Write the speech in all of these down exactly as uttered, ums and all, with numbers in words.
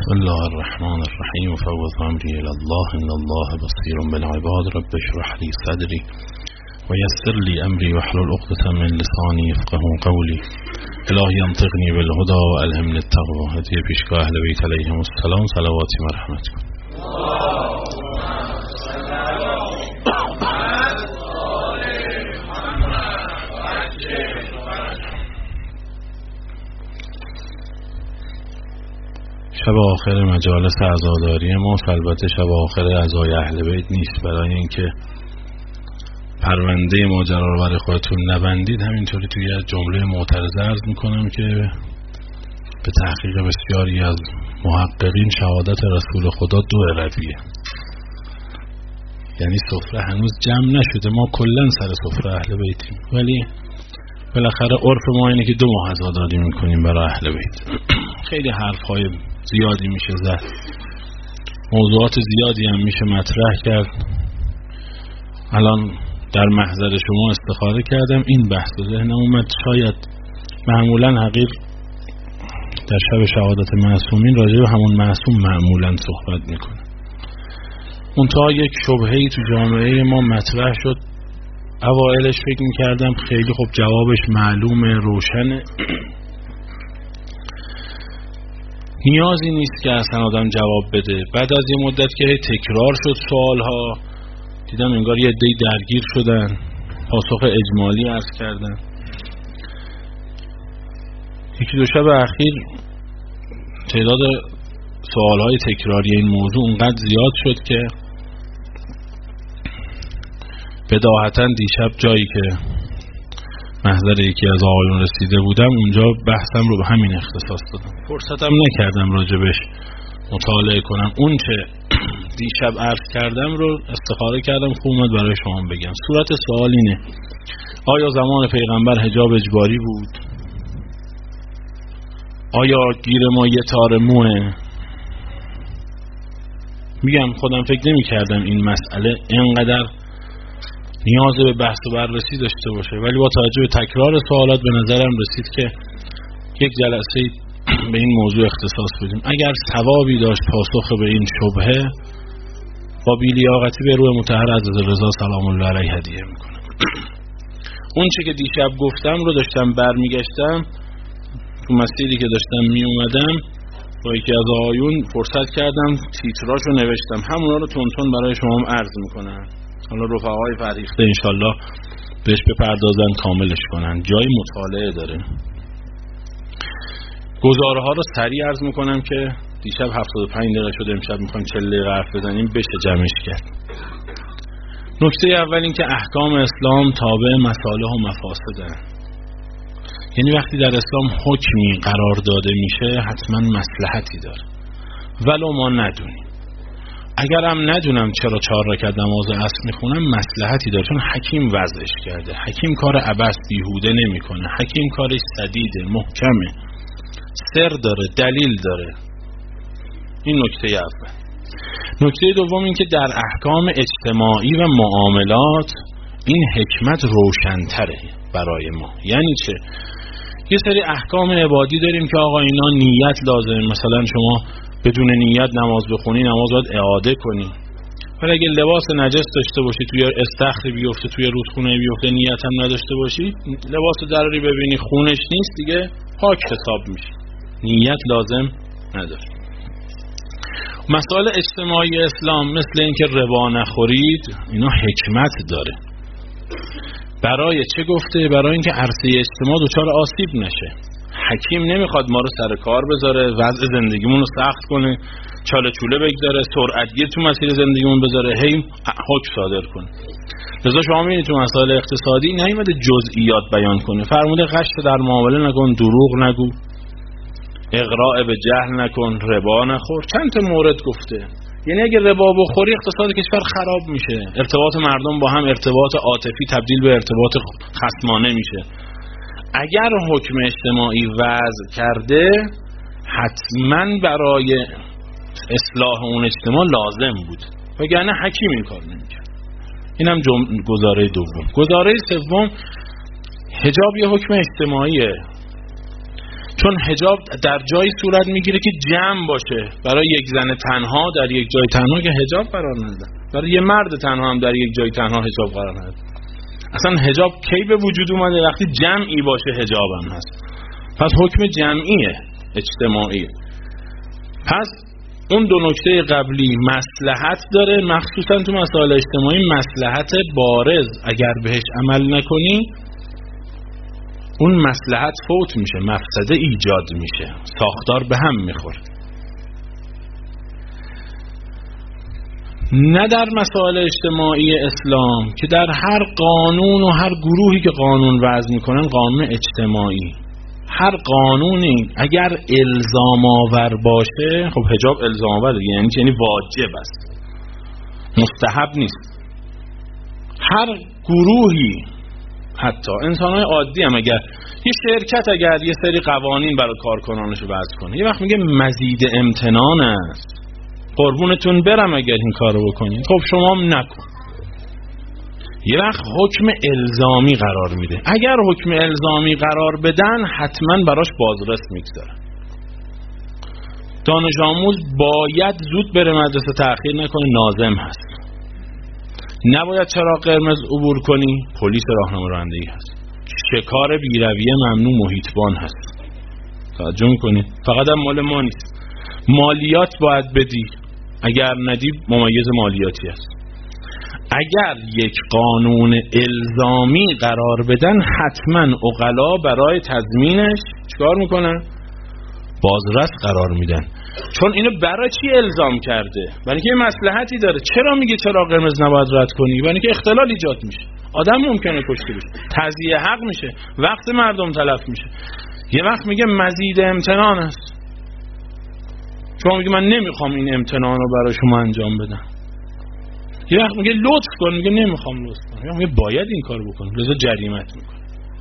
بسم الله الرحمن الرحیم و فوض امری الی الله ان الله بصیر بالعباد رب اشرح لی صدری و یسر لی امری واحلل عقدة من لسانی یفقهوا قولی الهی انطقنی بالهدی و الهمنی التقوی. هدیه پیشگاه اهل بیت علیهم السلام صلواتی و رحمت کن. شب آخر مجالس عزاداری ما البته شب آخر عزای اهل بیت نیست، برای اینکه پرونده ماجرا رو برای خودتون نبندید همینطوری توی جمله معترضه عرض میکنم که به تحقیق بسیاری از محققین شهادت رسول خدا دو رویه، یعنی سفره هنوز جمع نشده، ما کلن سر سفره اهل بیتیم، ولی بالاخره عرف ما اینه که دو ماه عزاداری میکنیم برای اهل بیت. خیلی حرفهای زیادی میشه زد، موضوعات زیادی هم میشه مطرح کرد. الان در محضر شما استخاره کردم این بحث به ذهنم اومد، شاید معمولا حقیر در شب شهادت معصومین راجع به همون معصوم معمولا صحبت میکنه، منتها یک شبهه‌ای تو جامعه ما مطرح شد. اوائلش فکر میکردم خیلی خوب جوابش معلومه، روشنه، نیازی نیست که اصلا آدم جواب بده. بعد از یه مدت که تکرار شد سوالها، دیدم انگار یه عده‌ای درگیر شدن، پاسخ اجمالی عرض کردن. یکی دو شب اخیر تعداد سوالهای تکراری این موضوع اونقدر زیاد شد که بداهتا دیشب جایی که محضر یکی از آقایون رسیده بودم اونجا بحثم رو به همین اختصاص دادم، فرصتم نکردم راجبش مطالعه کنم. اون چه دیشب عرض کردم رو استخاره کردم، خوب اومد برای شما بگم. صورت سوال اینه: آیا زمان پیغمبر حجاب اجباری بود؟ آیا گیر ما یه تار موه؟ میگم خودم فکر نمی کردم این مسئله اینقدر نیاز به بحث و بررسی داشته باشه، ولی با توجه به تکرار سوالات به نظرم رسید که یک جلسه به این موضوع اختصاص بدیم. اگر ثوابی داشت پاسخ به این شبهه، با بی‌لیاقتی به روح مطهر عزیز رضا سلام الله علیه هدیه میکنم. اون چه که دیشب گفتم رو داشتم برمیگشتم تو مسیری که داشتم میومدم، با یکی از آقایون فرصت کردم تیتراشو نوشتم، همونا رو تون تون برای شما عرض میکنم. حالا رفقای فریخته انشالله بهش بپردازن کاملش کنن، جای مطالعه داره. گزاره ها رو سریع عرض میکنم که دیشب هفتاد و پنج دقیقه شده، امشب میخوایم چهل دقیقه حرف بزنیم، بشه جمعش کرد. نکته اول این که احکام اسلام تابع مصالح و مفاسده، یعنی وقتی در اسلام حکمی قرار داده میشه حتما مصلحتی داره، ولو ما ندونیم. اگر هم ندونم چرا چهار رکعت نماز عصر میخونم، مصلحتی داره، چون حکیم وضعش کرده. حکیم کار عبث بیهوده نمیکنه، حکیم کارش سدیده، محکمه، سر داره، دلیل داره. این نکته اول. نکته دوم این که در احکام اجتماعی و معاملات این حکمت روشن‌تره برای ما. یعنی چه؟ یه سری احکام عبادی داریم که آقا اینا نیت لازم، مثلا شما بدون نیت نماز بخونی نماز باید اعاده کنی، ولی اگه لباس نجس داشته باشی توی استخری بیفته، توی رودخونه بیفته، نیت هم نداشته باشی، لباس دراری ببینی خونش نیست، دیگه پاک حساب میشه، نیت لازم نداره. مسائل اجتماعی اسلام مثل اینکه ربا نخورید، اینا حکمت داره. برای چه گفته؟ برای اینکه عرصه اجتماع دچار آسیب نشه. حکیم نمیخواد ما رو سر کار بذاره، وضع زندگیمون رو سخت کنه، چاله چوله بگذاره، سرعتگیر تو مسیر زندگیمون بذاره، هی حکم صادر کنه. لذا شما میبینید تو مسائل اقتصادی نیومده جزئیات بیان کنه، فرموده غش در معامله نکن، دروغ نگو، اغراء به جهل نکن، ربا نخور. چند تا مورد گفته. یعنی اگه ربا بخوری اقتصاد کشور خراب میشه، ارتباط مردم با هم ارتباط عاطفی تبدیل به ارتباط خصمانه میشه. اگر حکم اجتماعی وضع کرده، حتما برای اصلاح اون اجتماع لازم بود، وگرنه حکیم این کار نمیکرد. اینم گزاره دوم. گزاره سوم، حجاب یه حکم اجتماعیه. چون حجاب در جایی صورت میگیره که جمع باشه. برای یک زن تنها در یک جای تنها که حجاب قرار نده، برای یه مرد تنها هم در یک جای تنها حجاب قرار نده. اصلا حجاب کی به وجود اومده؟ وقتی جمعی باشه حجاب هم هست. پس حکم جمعیه، اجتماعیه. پس اون دو نکته قبلی مصلحت داره، مخصوصا تو مسائل اجتماعی مصلحت بارز. اگر بهش عمل نکنی اون مصلحت فوت میشه، مفسده ایجاد میشه، ساختار به هم میخوره. نه در مسائل اجتماعی اسلام که در هر قانون و هر گروهی که قانون وضع میکنن، قانون اجتماعی، هر قانونی اگر الزام آور باشه، خب حجاب الزام آور یعنی یعنی واجب است، مستحب نیست. هر گروهی، حتی انسان‌های عادی هم، اگر یه شرکت اگر یه سری قوانین برای کارکنانش وضع کنه، یه وقت میگه مزید امتنان است، قربونتون برم اگر این کارو بکنید، خب شما هم نکن. یه وقت حکم الزامی قرار میده. اگر حکم الزامی قرار بدن حتما براش بازرس میگذارن. دانش آموز باید زود بره مدرسه، تأخیر نکنه، ناظم هست. نباید چراغ قرمز عبور کنی، پلیس راهنما رانندگی هست. شکار بیرویه ممنوع، محیطبان هست. توجه میکنید؟ فقط هم مال ما نیست. مالیات باید بدی، اگر ندی ممیز مالیاتی هست. اگر یک قانون الزامی قرار بدن حتما عقلا برای تضمینش چیکار میکنن؟ بازرس قرار میدن. چون اینو برای چی الزام کرده؟ برای اینکه مصلحتی داره. چرا میگه چرا قرمز نباید رد کنی؟ برای اینکه اختلال ایجاد میشه، آدم ممکنه کشته بشه، تضییع حق میشه، وقت مردم تلف میشه. یه وقت میگه مزید امتنان است. شما میگه من نمیخوام این امتنان رو برای شما انجام بدم. یه وقت میگه لطف کن، میگه نمیخوام لطف کنم. یا میگه باید این کارو بکنم، لذا جریمت میکنه.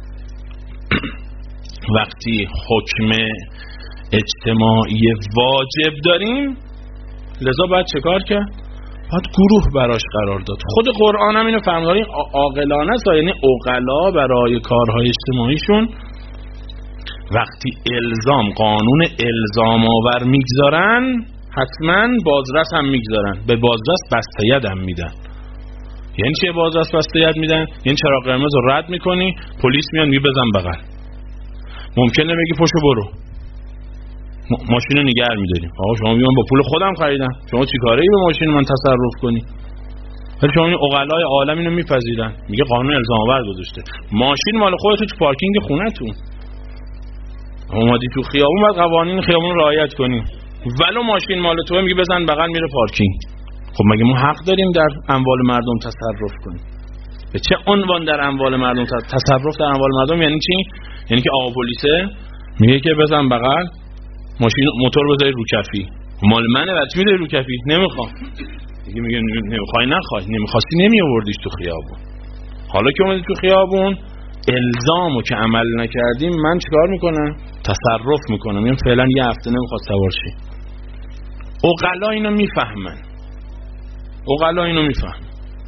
وقتی حکم اجتماعی واجب داریم، لذا باید چه کار کرد؟ باید گروه براش قرار داد. خود قرآن هم اینو فرمودن، عاقلانه است، یعنی عقلا برای کارهای اجتماعیشون وقتی الزام قانون الزام آور میگذارن، حتما بازرس هم میگذارن. به بازرس بسته ید هم میدن. یعنی چه بازرس بسته ید میدن؟ یعنی چراغ قرمز رو رد میکنی، پلیس میان میگه بزن بغل. ممکنه بگی پشو برو، ماشین رو نگه میداریم. آقا شما میگن با پول خودم خریدم، شما چی کاره ای به ماشین من تصرف کنی؟ ولی شما این عقلای عالم اینو میپذیرن. میگه قانون الزام آور گذاشته، ماشین مال خودت تو پارکینگ خونتون، اومدی تو خیابون باید قوانین خیابون رعایت کنی. ولو ماشین مال توه، میگه بزن بغل میره پارکینگ. خب مگه ما حق داریم در اموال مردم تصرف کنیم؟ به چه عنوان در اموال مردم تصرف در اموال مردم یعنی چی؟ یعنی که آقا پلیسه میگه که بزن بغل، ماشین موتور بذاری رو کفی، مال منه، بعد میذاری رو کفی، نمیخوام. دیگه میگه نمیخوای نخوای، نمیخواستی نمیآوردیش تو خیابون. حالا که اومدی تو خیابون، الزامو که عمل نکردیم، من چیکار میکنم؟ تصرف میکنم. میگم فعلا یه هفته نمیخواد سوار شی. عقلا اینو میفهمن. عقلا اینو میفهمن.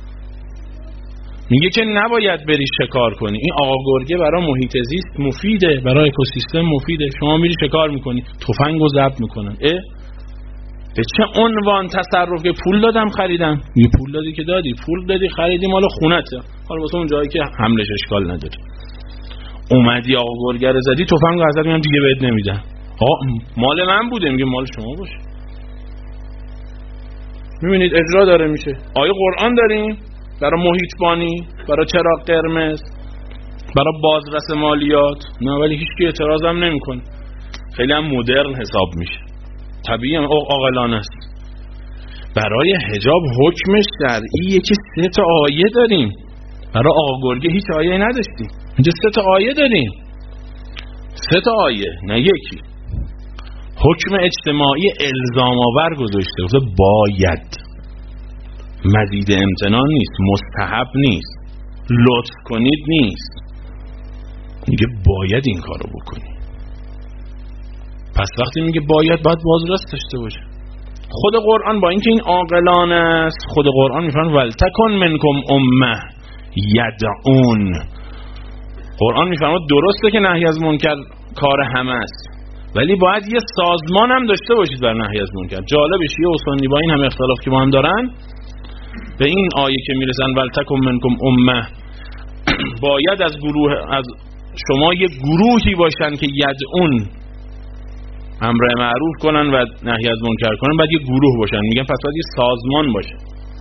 میگه که نباید بری شکار کنی. این آقا گرگه برای محیط زیست مفیده، برای اکوسیستم مفیده. شما میری شکار میکنی، تفنگو ضبط میکنن. اه به چه عنوان تصرف؟ که پول دادم خریدم. یه پول دادی که دادی، پول دادی خریدی، مال خونته. حالا واسه اون جایی که حملش اشکال نداره. اومدی آقا گرگه رو زدی، تفنگو ازت میگم دیگه بهت نمیدم. آقا مال من بوده، میگه مال شما باشه. میبینید اجرا داره میشه. آیه قرآن داریم برای محیطبانی، برای چراغ قرمز، برای بازرس مالیات، نه ولی هیچ کی اعتراض هم نمیکنه. خیلی هم مدرن حساب میشه. طبیعی هم عاقلانه است. برای حجاب حکمش شرعیه که سه تا آیه داریم. برای آقا گرگه هیچ آیه نداشتیم. اینجا سه تا آیه داریم. سه تا آیه، نه یکی. حکم اجتماعی الزام آور گذاشته، گفته باید. مزید امتنان نیست، مستحب نیست، لطف کنید نیست، میگه باید این کارو بکنی. پس وقتی میگه باید، باید بازرس داشته باشه. خود قرآن با اینکه این عاقلانه است، خود قرآن میفرماید ولتکن منکم امه یدعون. قرآن میفرماید درسته که نهی از منکر کار همه است، ولی باید یه سازمان هم داشته باشید بر نهی از منکر. جالب شیعه و سنی با این هم اختلاف که با هم دارن، به این آیه که میرسن ولتکن منکم امه، باید از گروه از شما یه گروهی باشن که یدعون امر معروف کنن و نهی از منکر کنن، بعد یه گروه باشن. میگن پس باید یه سازمان باشه،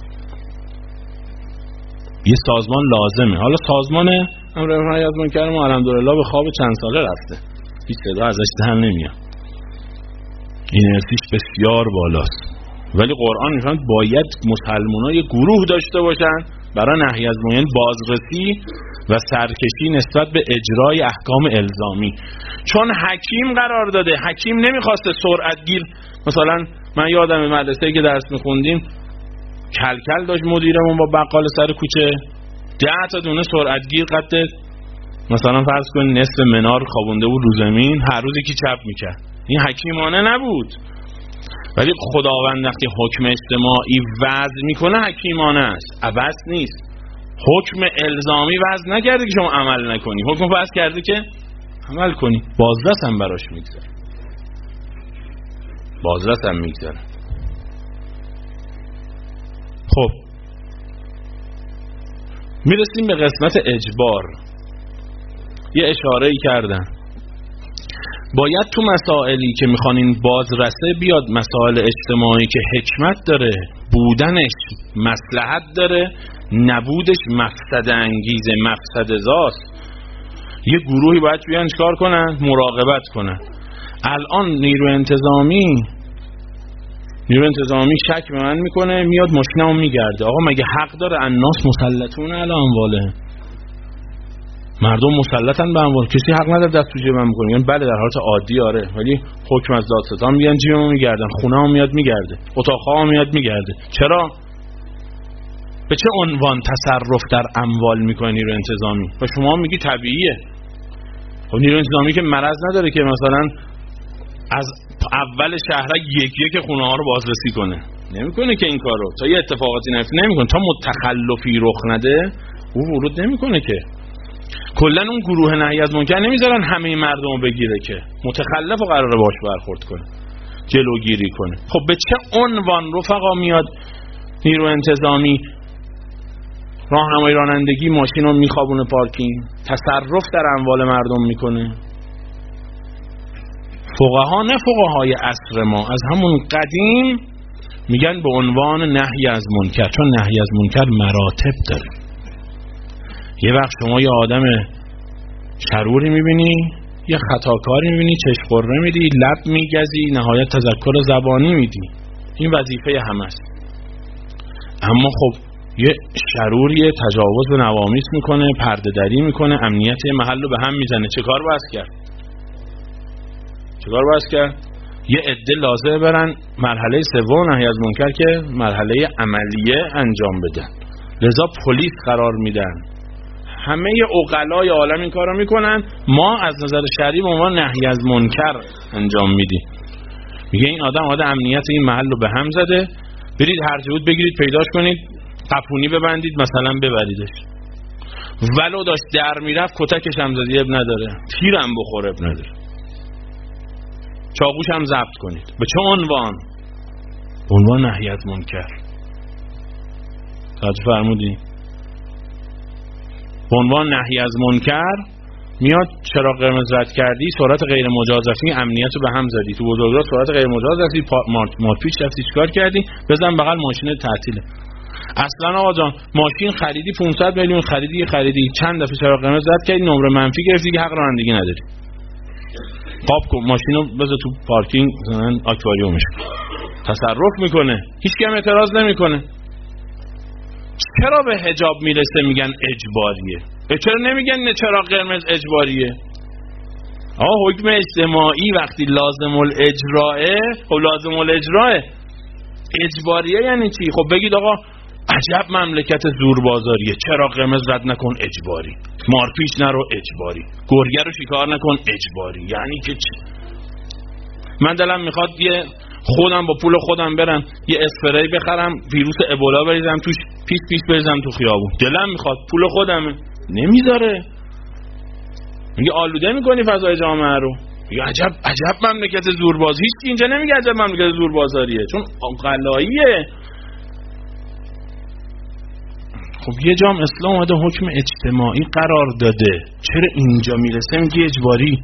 یه سازمان لازمه. حالا سازمان امر نهی از منکر ما الحمدلله به خواب چند ساله رفته، هیچ صدا ازش در نمیاد، این ارتیش بسیار بالاست. ولی قرآن میفهمد باید مسلمان‌ها یه گروه داشته باشن برای نهی از منکر، بازرسی و سرکشی نسبت به اجرای احکام الزامی. چون حکیم قرار داده، حکیم نمیخواسته سرعتگیر. مثلا من یادم مدرسه‌ای که درس میخوندیم کلکل داشت مدیرمون با بقال سر کوچه، ده تا دونه سرعتگیر قد مثلا فرض کن نصف منار خوابونده بود رو زمین، هر روز یکی چپ میکرد. این حکیمانه نبود. ولی خداوند وقتی حکم اجتماعی وضع میکنه حکیمانه است، عبث نیست. حکم الزامی وضع نکرده که شما عمل نکنی، حکم وضع کرده که عمل کنی. بازرس هم براش میگذاره، بازرس هم میگذاره. خب میرسیم به قسمت اجبار. یه اشاره‌ای کردن باید تو مسائلی که میخوانین بازرسه بیاد، مسائل اجتماعی که حکمت داره، بودنش مصلحت داره، نبودش مفسد انگیز مفسد زاست، یه گروهی باید بیان چکار کنن؟ مراقبت کنن. الان نیرو انتظامی نیرو انتظامی شک به من میکنه، میاد ماشینمو میگرده. آقا مگه حق داره الناس مسلطون علی امواله؟ مردم مسلطن به اموال، کسی حق نداره دست تو جیبم بکنه. یعنی بله در حالت عادی آره، ولی حکم از دادستان میان جیبمو میگردن، خونه‌مو میاد میگرده، اتاق‌هامو میاد میگرده. چرا؟ به چه عنوان تصرف در اموال میکنه نیرو انتظامی؟ و شما میگی طبیعیه. خب نیرو انتظامی که مرض نداره که مثلا از اول شهر یک یک خونه ها رو بازرسی کنه، نمیکنه که این کارو. تا یه اتفاقاتی نیفته نمیکنه، تا متخلفی رخ نده او ورود نمیکنه که. کلا اون گروه نهی از منکر نمیذارن همه مردم رو بگیره که، متخلف رو قراره باش برخورد کنه، جلوگیری کنه. خب به چه عنوان رفقا میاد نیرو انتظامی راهنمای رانندگی ماشین رو میخوابونه پارکینگ، تصرف در اموال مردم میکنه؟ فقها نه فقهای عصر ما، از همون قدیم میگن به عنوان نهی از منکر، چون نهی از منکر مراتب داره. یه وقت شما یه آدم شروری میبینی، یه خطاکاری میبینی، چشم قره میدی، لب میگزی، نهایت تذکر زبانی میدی، این وظیفه همه است. اما خب یه شروری تجاوز به نوامیس میکنه، پرده دری میکنه، امنیت محل رو به هم میزنه، چه کار باید کرد؟ چه کار باید کرد؟ یه عده لازمه برن مرحله سوم نهی از منکر که مرحله عملیه انجام بدن، لذا پلیس قرار میدن. همه عقلای عالم این کارو میکنن، ما از نظر شرعی به عنوان نهی از منکر انجام میدیم. میگه این آدم آدم امنیت این محل رو به هم زده، برید هر جهود بگیرید پیداش کنید، قپونی ببندید مثلا ببریدش. ولو داشت در میرفت کتکش هم زدی اب نداره، تیر هم بخوره اب نداره، چاقوش هم ضبط کنید. به چه عنوان؟ عنوان نهی از منکر. توجه فرمودی؟ به عنوان نهی از منکر میاد چراغ قرمز رد کردی، سرعت غیر مجاز رفتی، امنیت رو به هم زدی، تو بزرگراه سرعت غیر مجاز رفتی، مارپیچ رفتی، چیکار کردی؟ بزن بغل ماشین تعطیله. اصلا آقا جان ماشین خریدی پانصد میلیون، خریدی خریدی چند دفعه چراغ قرمز رد کردی، نمره منفی گرفتی که حق رانندگی نداری. قاب کن ماشینو بذار تو پارکینگ مثلا آکواریومش، تصرف میکنه، هیچ کی هم اعتراض نمیکنه. چرا به حجاب میرسه میگن اجباریه؟ چرا نمیگن نه چراغ قرمز اجباریه؟ آقا حکم اجتماعی وقتی لازم الاجراه، خب لازم الاجراه اجباریه یعنی چی؟ خب بگید آقا عجب مملکت زوربازاریه، چراغ قرمز رد نکن اجباری، مارپیچ نرو اجباری، گرگه رو شکار نکن اجباری. یعنی که چی؟ من دلم میخواد یه خودم با پول خودم برم یه اسپری بخرم، ویروس ابولا بریزم توش، پیس پیس بریزم تو خیابون، دلم میخواد، پول خودمه. نمیذاره، میگه آلوده میکنی فضای جامعه رو. یا عجب عجب مملکت زورباز. هیچ اینجا نمیگه عجب مملکت زوربازاریه، چون غلاییه. خب یه جام اسلام اومده حکم اجتماعی قرار داده، چرا اینجا میرسه میگه اجباری؟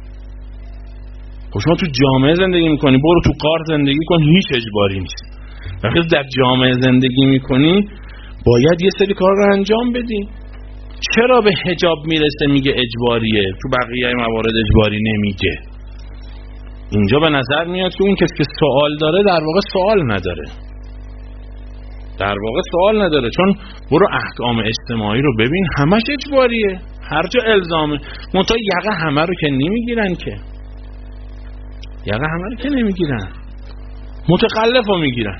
خب شما تو جامعه زندگی میکنی، برو تو غار زندگی کن، هیچ اجباری نیست. وقتی در جامعه زندگی میکنی باید یه سری کار رو انجام بدی. چرا به حجاب میرسه میگه اجباریه، تو بقیه موارد اجباری نمیگه؟ اینجا به نظر میاد که اون کسی که سوال داره در واقع سوال نداره، در واقع سوال نداره، چون برو احکام اجتماعی رو ببین، همش اجباریه، هر جا الزامه. منتها یقه همه رو که نمیگیرن، که یقه همه رو که نمیگیرن، متخلف رو میگیرن.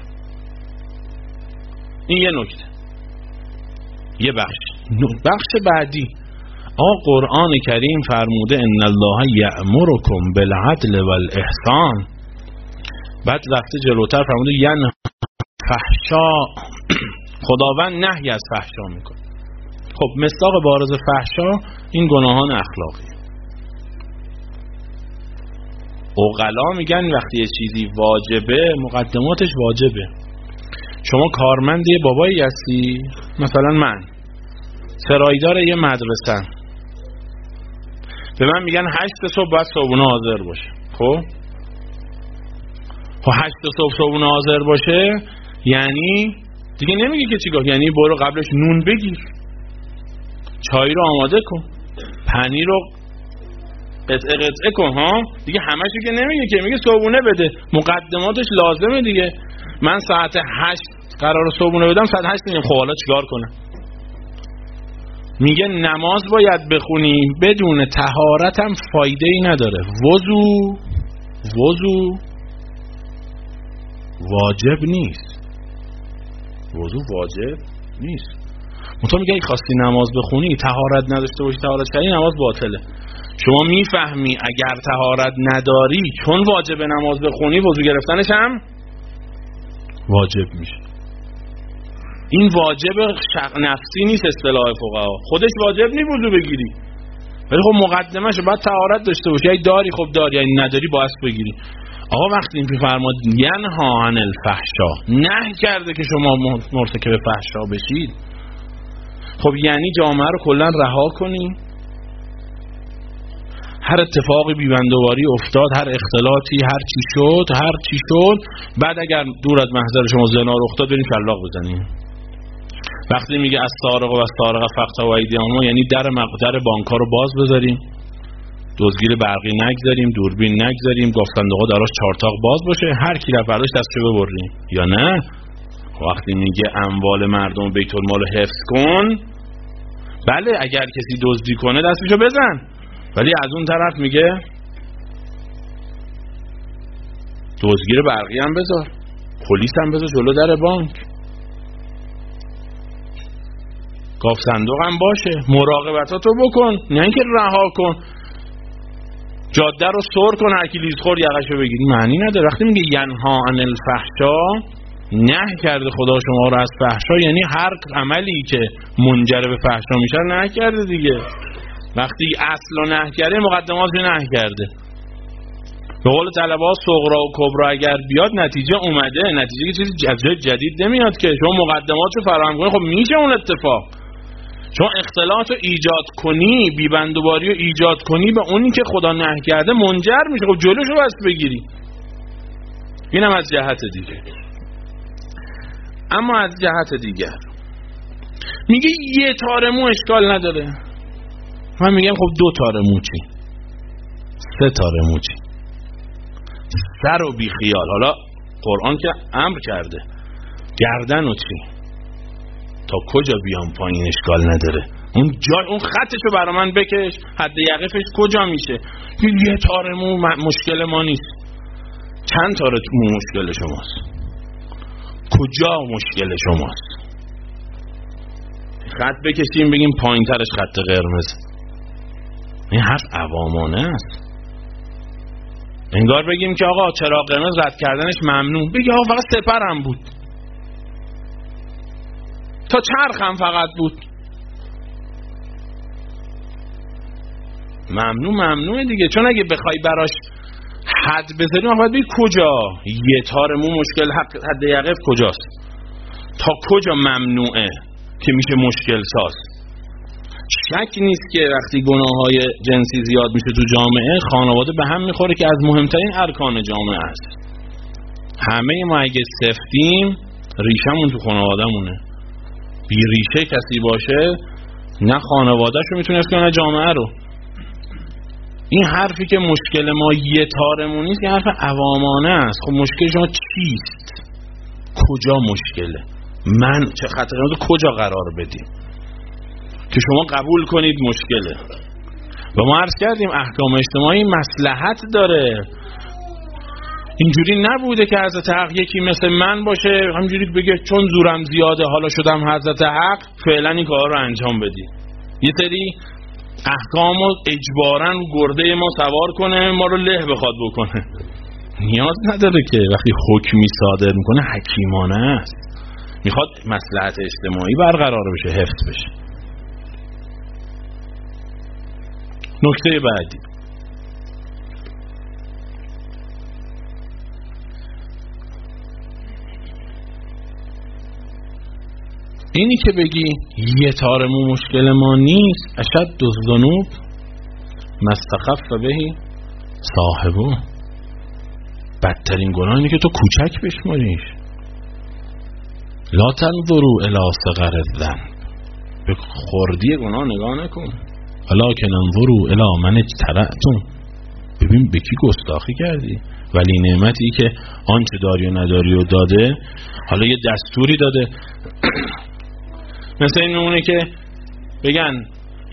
این یه نکته. یه بخش بخش بعدی، آقا قرآن کریم فرموده ان الله یأمرکم بالعدل والاحسان، بعد رفته جلوتر فرموده ینهی فحشا، خداوند نهی از فحشا میکنه. خب مصداق بارز فحشا این گناهان اخلاقی. عقلا میگن وقتی یه چیزی واجبه مقدماتش واجبه. شما کارمند یه بابایی هستی، مثلا من سرایدار یه مدرسه، به من میگن هشت صبح باید صبحونه حاضر باشه. خب خب هشت صبح صبحونه حاضر باشه یعنی دیگه نمیگه که چیکار، یعنی برو قبلش نون بگیر، چای رو آماده کن، پنیر رو قطعه قطعه کن، ها دیگه همشو که نمیگه که، میگه صبحونه بده، مقدماتش لازمه دیگه. من ساعت هشت قرار صبحونه بدم، ساعت هشت میگم خب حالا چیکار کنم؟ میگه نماز باید بخونی، بدون طهارت هم فایده ای نداره. وضو وضو واجب نیست، وضو واجب نیست. منتها میگه ای خواستی نماز بخونی طهارت نداشته باشی، طهارت کردی نماز باطله. شما میفهمی اگر طهارت نداری چون واجب نماز بخونی، وضو گرفتنش هم واجب میشه. این واجب شق نفسی نیست، اصطلاح فقها خودش واجب نیست وضو بگیری، ولی خب مقدمه‌شو باید طهارت داشته باشی. اگه داری خب داری، یعنی نداری باید بگیری. آقا وقتی این فرمود ینها عن الفحشا، نهی کرده که شما مرتکب فحشا بشید، خب یعنی جامعه رو کلا رها کنی، هر اتفاقی بیبندواری افتاد، هر اختلاطی هر چی شد هر چی شد بعد اگر دور از محضر شما زنا رخ داد بریم شلاق بزنیم. وقتی میگه از سارق و از سارق فقط و ایدیهما، یعنی در مقدر بانک‌ها رو باز بذاریم، دزدگیر برقی نگذاریم، دوربین نگذاریم، گافتندوقا دراش چارتاق باز باشه، هر کی رفت برداشت دستشو ببریم. یا نه وقتی میگه اموال مردم بیت المال رو حفظ کن، بله اگر کسی دزدی کنه دستشو بزن، ولی از اون طرف میگه دزدگیر برقی هم بذار، پلیس هم بذار جلو در بانک، گاف صندوق هم باشه، مراقبتاتو بکن، نه اینکه رها کن، جاده رو سر کن، هر کی لیز خور یقشو بگیری، معنی نداره. وقتی میگه ینها عن الفحشا، نهی کرده خدا شما رو از فحشا، یعنی هر عملی که منجر به فحشا میشه نهی کرده دیگه. وقتی اصل رو نهی کرده مقدمات رو نهی کرده. به قول طلبه ها صغرا و کبرا اگر بیاد نتیجه اومده، نتیجه که چیزی جدید نمیاد که شما مقدمات رو فراهم کنی، خب میشه اون اتفاق. چون اختلاط رو ایجاد کنی، بیبندوباری رو ایجاد کنی به اونی که خدا نهی کرده منجر میشه، خب جلوش رو بس بگیری. اینم از جهت دیگه. اما از جهت دیگر میگه یه تار مو اشکال نداره. من میگم خب دو تار مو چی؟ سه تار مو چی؟ سر و بی خیال. حالا قرآن که امر کرده، گردن و چی؟ تا کجا بیام پایین اشکال نداره. اون جای اون خطشو برا من بکش، حد یقفش کجا میشه؟ یه تار مو مشکل ما نیست. چند تار مو مشکل شماست؟ کجا مشکل شماست؟ خط بکشیم بگیم پایین ترش خط قرمز. این حرف عوامانه است. انگار بگیم که آقا چراغ قرمز رد کردنش ممنوع، بگی آقا فقط سپرم بود، تا چرخ هم فقط بود. ممنوع ممنوعه دیگه، چون اگه بخوای براش حد بذاریم باید بگی کجا یه تار مو مشکل حد یقف کجاست، تا کجا ممنوعه که میشه مشکل ساز. شک نیست که وقتی گناه‌های جنسی زیاد میشه تو جامعه، خانواده به هم میخوره که از مهمترین ارکان جامعه است. همه ما اگه سفتیم ریشمون تو خانواده‌مونه. بی ریشه کسی باشه نه خانواده‌شو میتونه اسکنه نه جامعه رو. این حرفی که مشکل ما یه تارمون نیست، که حرف عوامانه است. خب مشکل شما چیست؟ کجا مشکله؟ من چه خطری رو کجا قرار بدیم که شما قبول کنید مشکله؟ و ما عرض کردیم احکام اجتماعی مصلحت داره. اینجوری نبوده که حضرت حق یکی مثل من باشه همینجوری بگه چون زورم زیاده حالا شدم حضرت حق فعلا این کار رو انجام بدی. یه سری احکام رو اجباراً رو گرده ما سوار کنه، ما رو له بخواد بکنه. نیاز نداره که وقتی حکمی صادر میکنه حکیمانه است، میخواد مصلحت اجتماعی برقرار بشه، حفظ بشه. نکته بعدی، اینی که بگی یه تارمو مشکل ما نیست، اشد الذنوب مستخف بهی صاحبو، بدترین گناه اینه که تو کوچک بشماریش. لا تنظروا الی صغر الذنب، به خردی گناه نگاه نکن. ولکن انظروا الی من اجترأتم، ببین به کی گستاخی کردی. ولی نعمتی که آنچه داری و نداری و داده، حالا یه دستوری داده. مثل این نمونه که بگن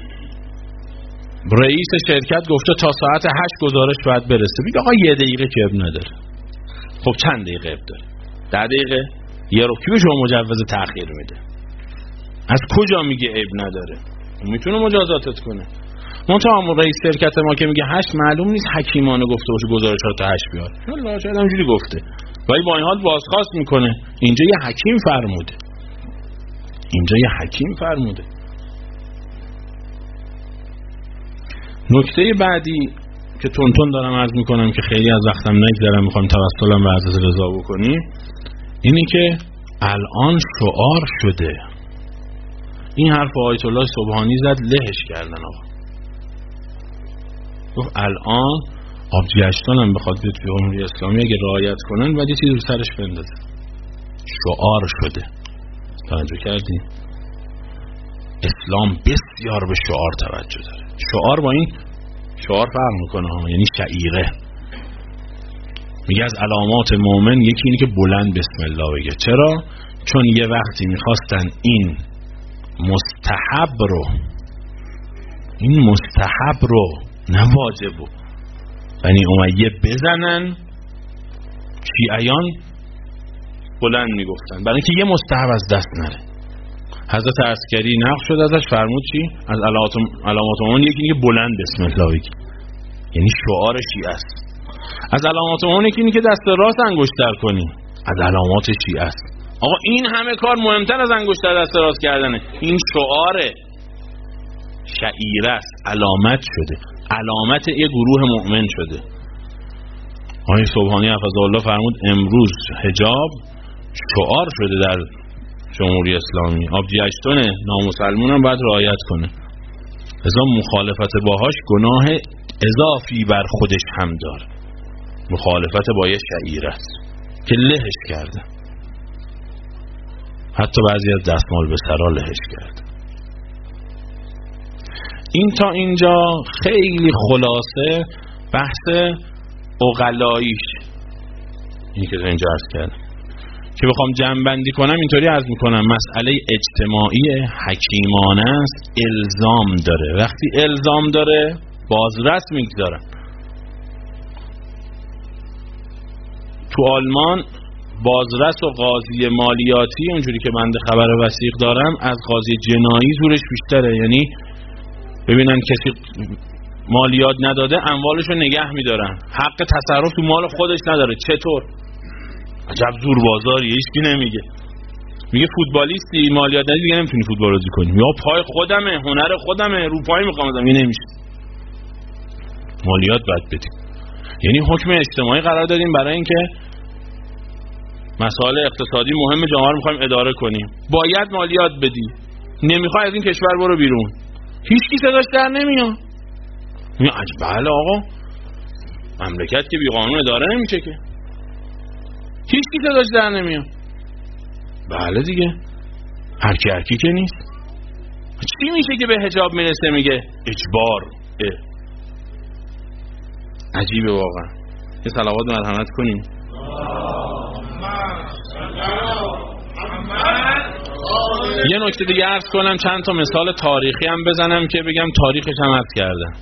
رئیس شرکت گفته تا ساعت هشت گزارش باید برسه، بگه آقا یه دقیقه که اب نداره. خب چند دقیقه اب داره؟ ده دقیقه؟ یه رو کی به شما مجوز تأخیر میده؟ از کجا میگه اب نداره؟ میتونه مجازاتت کنه. منتها همون رئیس شرکت ما که میگه هشت، معلوم نیست حکیمانه گفته باشه گزارش ها تا هشت بیار، والله شاید همینجوری گفته، ولی با این حال بازخواست میکنه. اینجا یه حکیم فرموده، اینجا یه حکیم فرموده. نکته بعدی که تونتون دارم عرض میکنم که خیلی از وقتم نگذرم، میخوام توسلم به حضرت رضا بکنیم، اینی که الان شعار شده. این حرف آیت الله سبحانی زد، لهش کردن آقا. گفت الان آبجیشتان هم بخواد بیاد توی جمهوری اسلامی اگه رعایت کنن باید یه چیزی رو سرش بندازه. شعار شده. توجه کردی؟ اسلام بسیار به شعار توجه داره. شعار با این شعار فرق میکنه ها، یعنی شعیره. میگه از علامات مؤمن یکی اینه که بلند بسم الله بگه. چرا؟ چون یه وقتی میخواستن این مستحب رو این مستحب رو نه واجبو بنی امیه بزنن، شیعیان بلند میگفتن برای اینکه یه مستحب از دست نره. حضرت عسکری نقش شد ازش، فرمود چی؟ از علامات علامات اون یکی اینه که بلند بسم الله بگی، یعنی شعار شیعه است. از علامات اون یکی اینه که دست راست انگشتر کنی، از علامات شیعه است. آقا این همه کار مهمتر از انگشتر دست راست کردنه. این شعاره، شعیره است، علامت شده، علامت یه گروه مؤمن شده. آقای سبحانی حفظه الله فرمود امروز حجاب شعار شده در جمهوری اسلامی. آبجی اشتونه نامسلمون هم باید رعایت کنه، لذا مخالفت باهاش گناه اضافی بر خودش هم داره. مخالفت با یه شعیره است که لهش کرده، حتی بعضی از دستمال به سرا لهش کرده. این تا اینجا خیلی خلاصه بحث عقلاییش، این که اینجا عرض کردم. که بخوام جمع‌بندی کنم اینطوری عرض میکنم مسئله اجتماعی حکیمانه است، الزام داره. وقتی الزام داره بازرس میگذارن. تو آلمان بازرس و قاضی مالیاتی اونجوری که بنده خبر وثیق دارم از قاضی جنایی زورش بیشتره. یعنی ببینن کسی مالیات نداده اموالشو نگه میدارن، حق تصرف تو مال خودش نداره. چطور؟ عجب زور بازاری، هیچکی نمیگه. میگه فوتبالیستی مالیات ندی دیگه نمیتونی فوتبال بازی کنی. یا پای خودمه، هنر خودمه، رو پای میخوام بزنم، این نمیشه. مالیات باید بدیم. یعنی حکم اجتماعی قرار دادیم برای اینکه مسائل اقتصادی مهم جامعه رو میخوایم اداره کنیم، باید مالیات بدی. نمیخوای از این کشور برو بیرون. هیچ کی صداش در نمیاد. میگه بله آقا، مملکت که بی قانون اداره نمیشه که. هیچ کی صداش در نمیاد. بله دیگه، هر کی هر کی که نیست. چی میشه که به حجاب میرسه میگه اجبار؟ اه. عجیبه واقعا. یه صلوات مرحمت کنیم. یه نکته دیگه عرض کنم، چند تا مثال تاریخی هم بزنم که بگم تاریخش هم عرض کردم.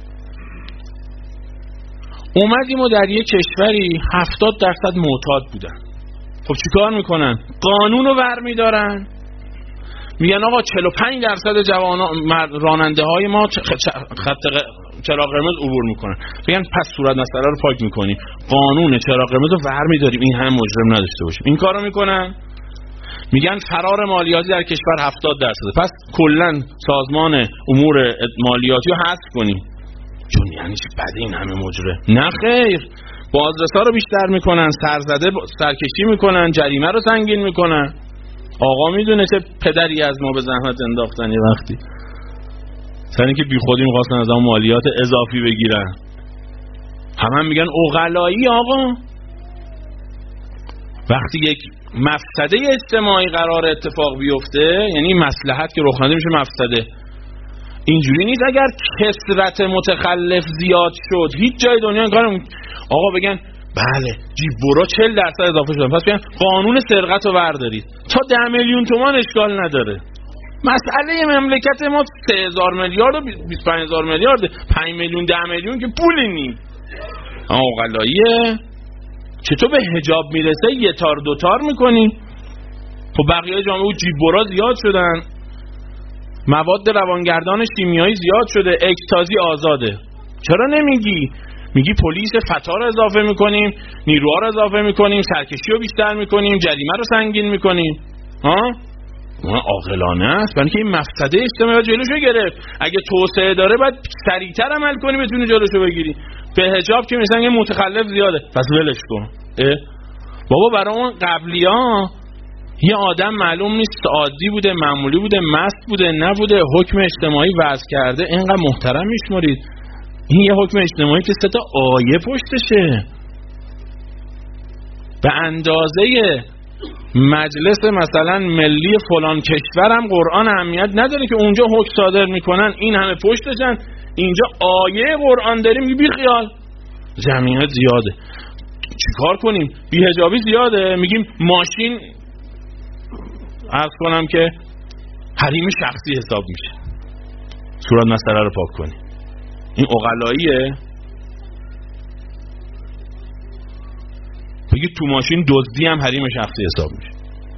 اومدیم و در یه کشوری هفتاد درصد معتاد بودن. خب چیکار میکنن؟ قانون رو برمیدارن، میگن آقا چهل و پنج درصد جوانان راننده های ما خط چراغ قرمز عبور میکنن. میگن پس صورت مسئله رو پاک میکنیم، قانون چراغ قرمز رو برمیداریم، این هم مجرم نداشته باشیم. این کارو میکنن. میگن فرار مالیاتی در کشور هفتاد درصد، پس کلا سازمان امور مالیاتی رو حذف کنیم. چون یعنی چی بده این همه مجرم؟ نه خیر، بازرسا رو بیشتر میکنن، سرزده سرکشی میکنن، جریمه رو سنگین میکنن. آقا میدونه چه پدری از ما به زحمت انداختن یه وقتی سر اینکه بی خودی میخواستن از اون مالیات اضافی بگیرن. هم هم میگن عقلایی. آقا وقتی یک مفسده اجتماعی قرار اتفاق بیفته، یعنی مصلحت که رخ نده میشه مفسده. اینجوری نیست اگر کثرت متخلف زیاد شد هیچ جای دنیا این کارو آقا بگن بله جیب برو چهل درصد اضافه شدن، پس بگن قانون سرقت رو بردارید تا ده میلیون تومان اشکال نداره. مسئله مملکت ما سه هزار میلیارد و بیست و پنج هزار میلیارد، پنج میلیون ده میلیون که پولی نی. آقلاییه. چطور به حجاب میرسه یه تار دو تار میکنی؟ خب بقیه جامعه جیب برا زیاد شدن، مواد روانگردان شیمیایی زیاد شده، اکتازی آزاده. چرا نمیگی؟ میگی پلیس فتا رو اضافه میکنیم، نیروها رو اضافه میکنیم، سرکشی رو بیشتر میکنیم، جریمه رو سنگین میکنیم. ها؟ اون عاقلانه است، برای که این مفسده اجتماعی جلوشو گرفت. اگه توسعه داره باید سریعتر عمل کنی بتونی جلوشو بگیری. به حجاب که مثلا یه متخلف زیاده پس ولش کن. بابا برای اون قبلی‌ها یه آدم معلوم نیست عادی بوده، معمولی بوده، مست بوده، نبوده، حکم اجتماعی وضع کرده، اینقدر محترم میشمرید. این یه حکم اجتماعی که سه تا آیه پشتشه. به اندازه مجلس مثلا ملی فلان کشورم قرآن اهمیت نداره که اونجا حکم صادر میکنن، این همه پشتشن. اینجا آیه قرآن داریم بی خیال، جمعیت زیاده، چیکار کنیم؟ بی حجابی زیاده، میگیم ماشین عرض کنم که حریم شخصی حساب میشه، صورت مسئله رو پاک کنیم. این عقلاییه؟ بگید تو ماشین دزدی هم حریم شخصی حساب میشه.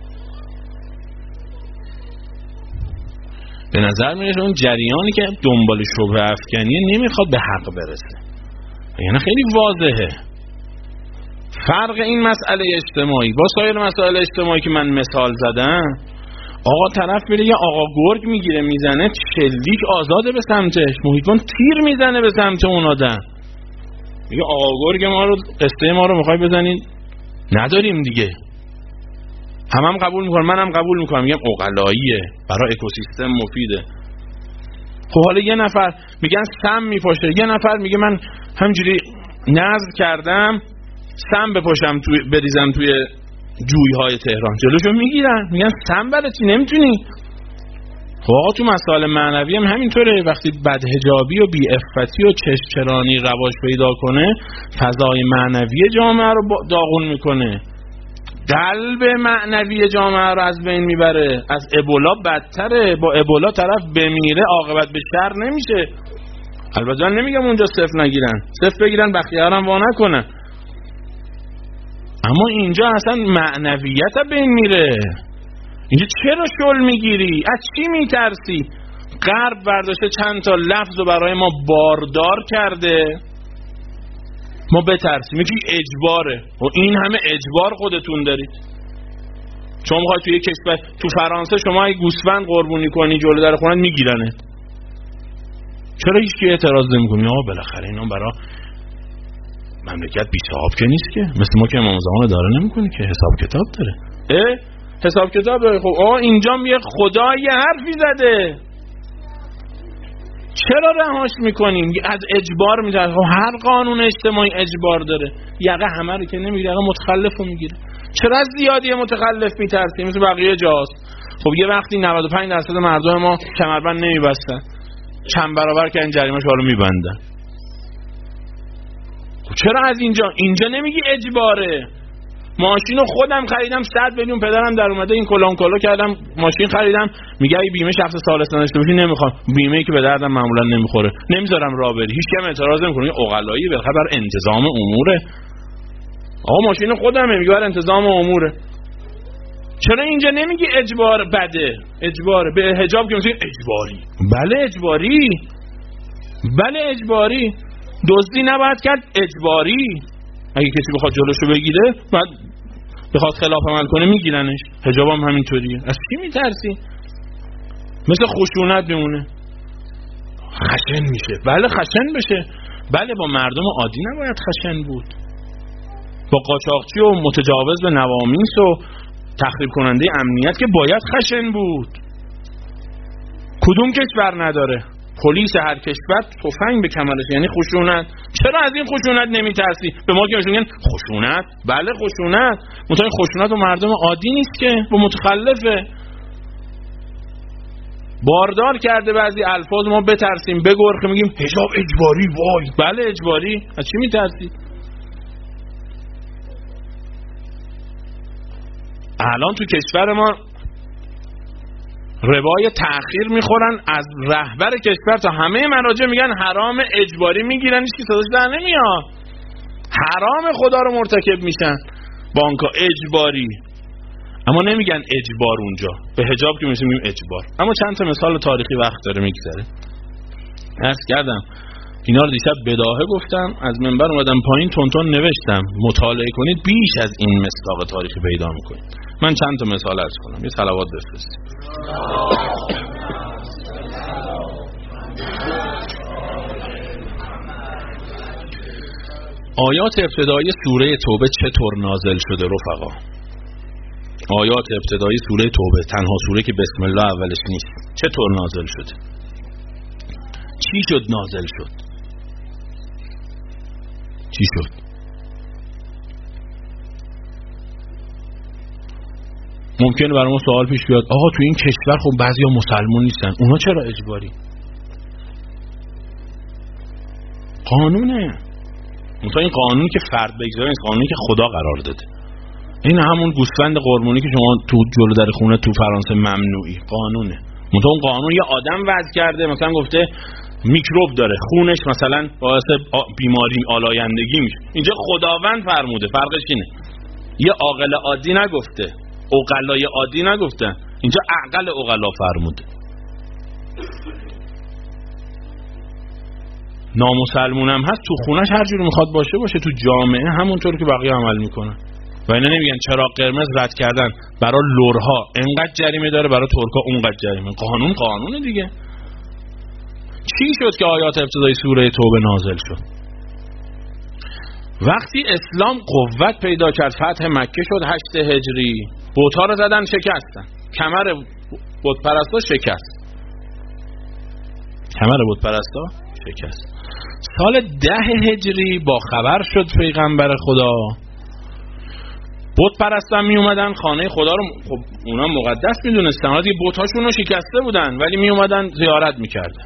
به نظر میاد اون جریانی که دنبال شبهه افکنیه نمیخواد به حق برسه. یعنی خیلی واضحه فرق این مسئله اجتماعی با سایر مسائل اجتماعی که من مثال زدم. آقا طرف میره یه آقا گرگ میگیره میزنه، شلیک آزاده به سمتش، محیطون تیر میزنه به سمت اون آدم. میگه آقا گرگ ما رو، قصه ما رو میخوای بزنین؟ نداریم دیگه. هم هم قبول میکنم، منم قبول میکنم، میگم عقلاییه، برای اکوسیستم مفیده. خب حالا یه نفر میگن سم میپاشه، یه نفر میگه من همجوری نظر کردم سم بپاشم توی بریزم توی جویهای تهران، جلوشو میگیرن، میگن سم برای چی نمیتونی؟ خب آقا تو مسائل معنوی هم همینطوره. وقتی بدحجابی و بی‌عفتی و چشچرانی رواج پیدا کنه، فضای معنوی جامعه رو داغون میکنه، قلب معنوی جامعه رو از بین میبره. از ابولا بدتره، با ابولا طرف بمیره عاقبت به شر نمیشه. البته من نمیگم اونجا صفر نگیرن، صفر بگیرن بخیه هم وا نکنن، اما اینجا اصلا معنویت بین میره. اینجا چرا شل میگیری؟ از چی میترسی؟ غرب برداشته چند تا لفظ رو برای ما باردار کرده، ما بترسیم. یکی اجباره، و این همه اجبار خودتون دارید. شما میخوای توی کشور، تو فرانسه شما اگه گوسفند قربونی کنی جلو در خونت میگیرنه. چرا هیچ کی اعتراض نمیکنی؟ آقا بالاخره اینا برای مملکت بی صاحب که نیست که، مثل ما که امام زمان اداره نمیکنه که حساب کتاب داره. اه حساب کتاب داره. خب آه اینجا یه خدا یه حرفی زده، چرا رهاش میکنیم؟ از اجبار میذاره. خب هر قانون اجتماعی اجبار داره، یقه همه رو که نمیگیره، یقه متخلف رو میگیره. چرا از زیادی متخلف میترسیم؟ مثل بقیه جاست. خب یه وقتی نود و پنج درصد مردم ما کمربند نمیبستن، چند برابر که این جریمه‌ش رو میبندن. خب چرا از اینجا اینجا نمیگی اجباره؟ ماشینو خودم خریدم صد میلیون، پدرم در اومده این کلان کلو کردم ماشین خریدم، میگه ای بیمه شخص ثالث نداشته باشی نمیخوام، بیمه‌ای که به دردم معمولا نمیخوره نمیذارم راه بری. هیچ کم اعتراض نمیکنه. این عقلایی بالاخره بر انتظام اموره. آقا ماشین خودمه، میگه بر انتظام اموره. چرا اینجا نمیگی اجبار بده؟ اجبار به حجاب که میگی اجباری. بله اجباری، بله اجباری. دزدی نباید کرد اجباری. اگه کسی بخواد جلوشو بگیره بعد بخواد خلاف عمل کنه میگیرنش. حجاب هم همینطوریه. از چی میترسی؟ مثل خشونت میمونه، خشن میشه. بله خشن بشه. بله با مردم عادی نباید خشن بود، با قاچاقچی و متجاوز به نوامیس و تخریب کننده امنیت که باید خشن بود. کدوم کشور نداره؟ پلیس هر کشور تفنگ به کمرش، یعنی خشونت. چرا از این خشونت نمیترسی؟ به ما که میگن خشونت، بله خشونت، منتها خشونت و مردم عادی نیست که، با متخلفه. باردار کرده بعضی الفاظ ما بترسیم بگرخیم میگیم حجاب اجباری. وای بله اجباری. از چی میترسی؟ الان تو کشور ما ربای تأخیر میخورن، از رهبر کشور تا همه مراجع میگن حرام، اجباری میگیرن، هیچ کی صداش در نمیاد. حرام خدا رو مرتکب میشن بانکا، اجباری. اما نمیگن اجبار اونجا، به حجاب که میگیم اجبار. اما چند تا مثال تاریخی وقت داره میگذره. عرض کردم اینا رو دیشب بداهه گفتم، از منبر اومدم پایین تون تون نوشتم. مطالعه کنید بیش از این مصداق تاریخی پیدا میکنید. من چند تا مثال عرض کنم، یه صلوات بفرستید. آیات ابتدایی سوره توبه چطور نازل شده رفقا؟ آیات ابتدایی سوره توبه، تنها سوره که بسم الله اولش نیست، چطور نازل شده؟ چی شد نازل شد؟ چی شد؟ ممکنه برای ما سوال پیش بیاد آقا تو این کشور خب بعضیا مسلمان نیستن، اونا چرا اجباری؟ قانونه. مثلا این قانونی که فرد بگذاره نیست، قانونی که خدا قرار داده. این همون گوسفند قربانی که شما تو جلو در خونه تو فرانسه ممنوعی، قانونه. مثلا اون قانون یه آدم وضع کرده، مثلا گفته میکروب داره خونش، مثلا باعث بیماری آلایندگی میشه. اینجا خداوند فرموده، فرقش اینه. یه عاقل عادی نگفته، عقلای عادی نگفته، اینجا عقل عقلا فرموده. نامسلمونم هست تو خونش هر جوری میخواد باشه باشه، تو جامعه همونطور که بقیه عمل میکنن. و اینا نمیگن چراغ قرمز رد کردن برای لرها اینقدر جریمه داره، برای ترکا اونقدر جریمه. قانون قانونه دیگه. چی شد که آیات ابتدای سوره توبه نازل شد؟ وقتی اسلام قوت پیدا کرد، فتح مکه شد هشت هجری، بت‌ها رو زدن شکستن، کمر بت پرستا شکست، کمر بت پرستا شکست. سال ده هجری با خبر شد پیغمبر خدا، بت پرستا می اومدن خانه خدا رو، خب اونا مقدس میدونستن، حالا دیگه بت‌هاشون رو شکسته بودن ولی می اومدن زیارت میکردن.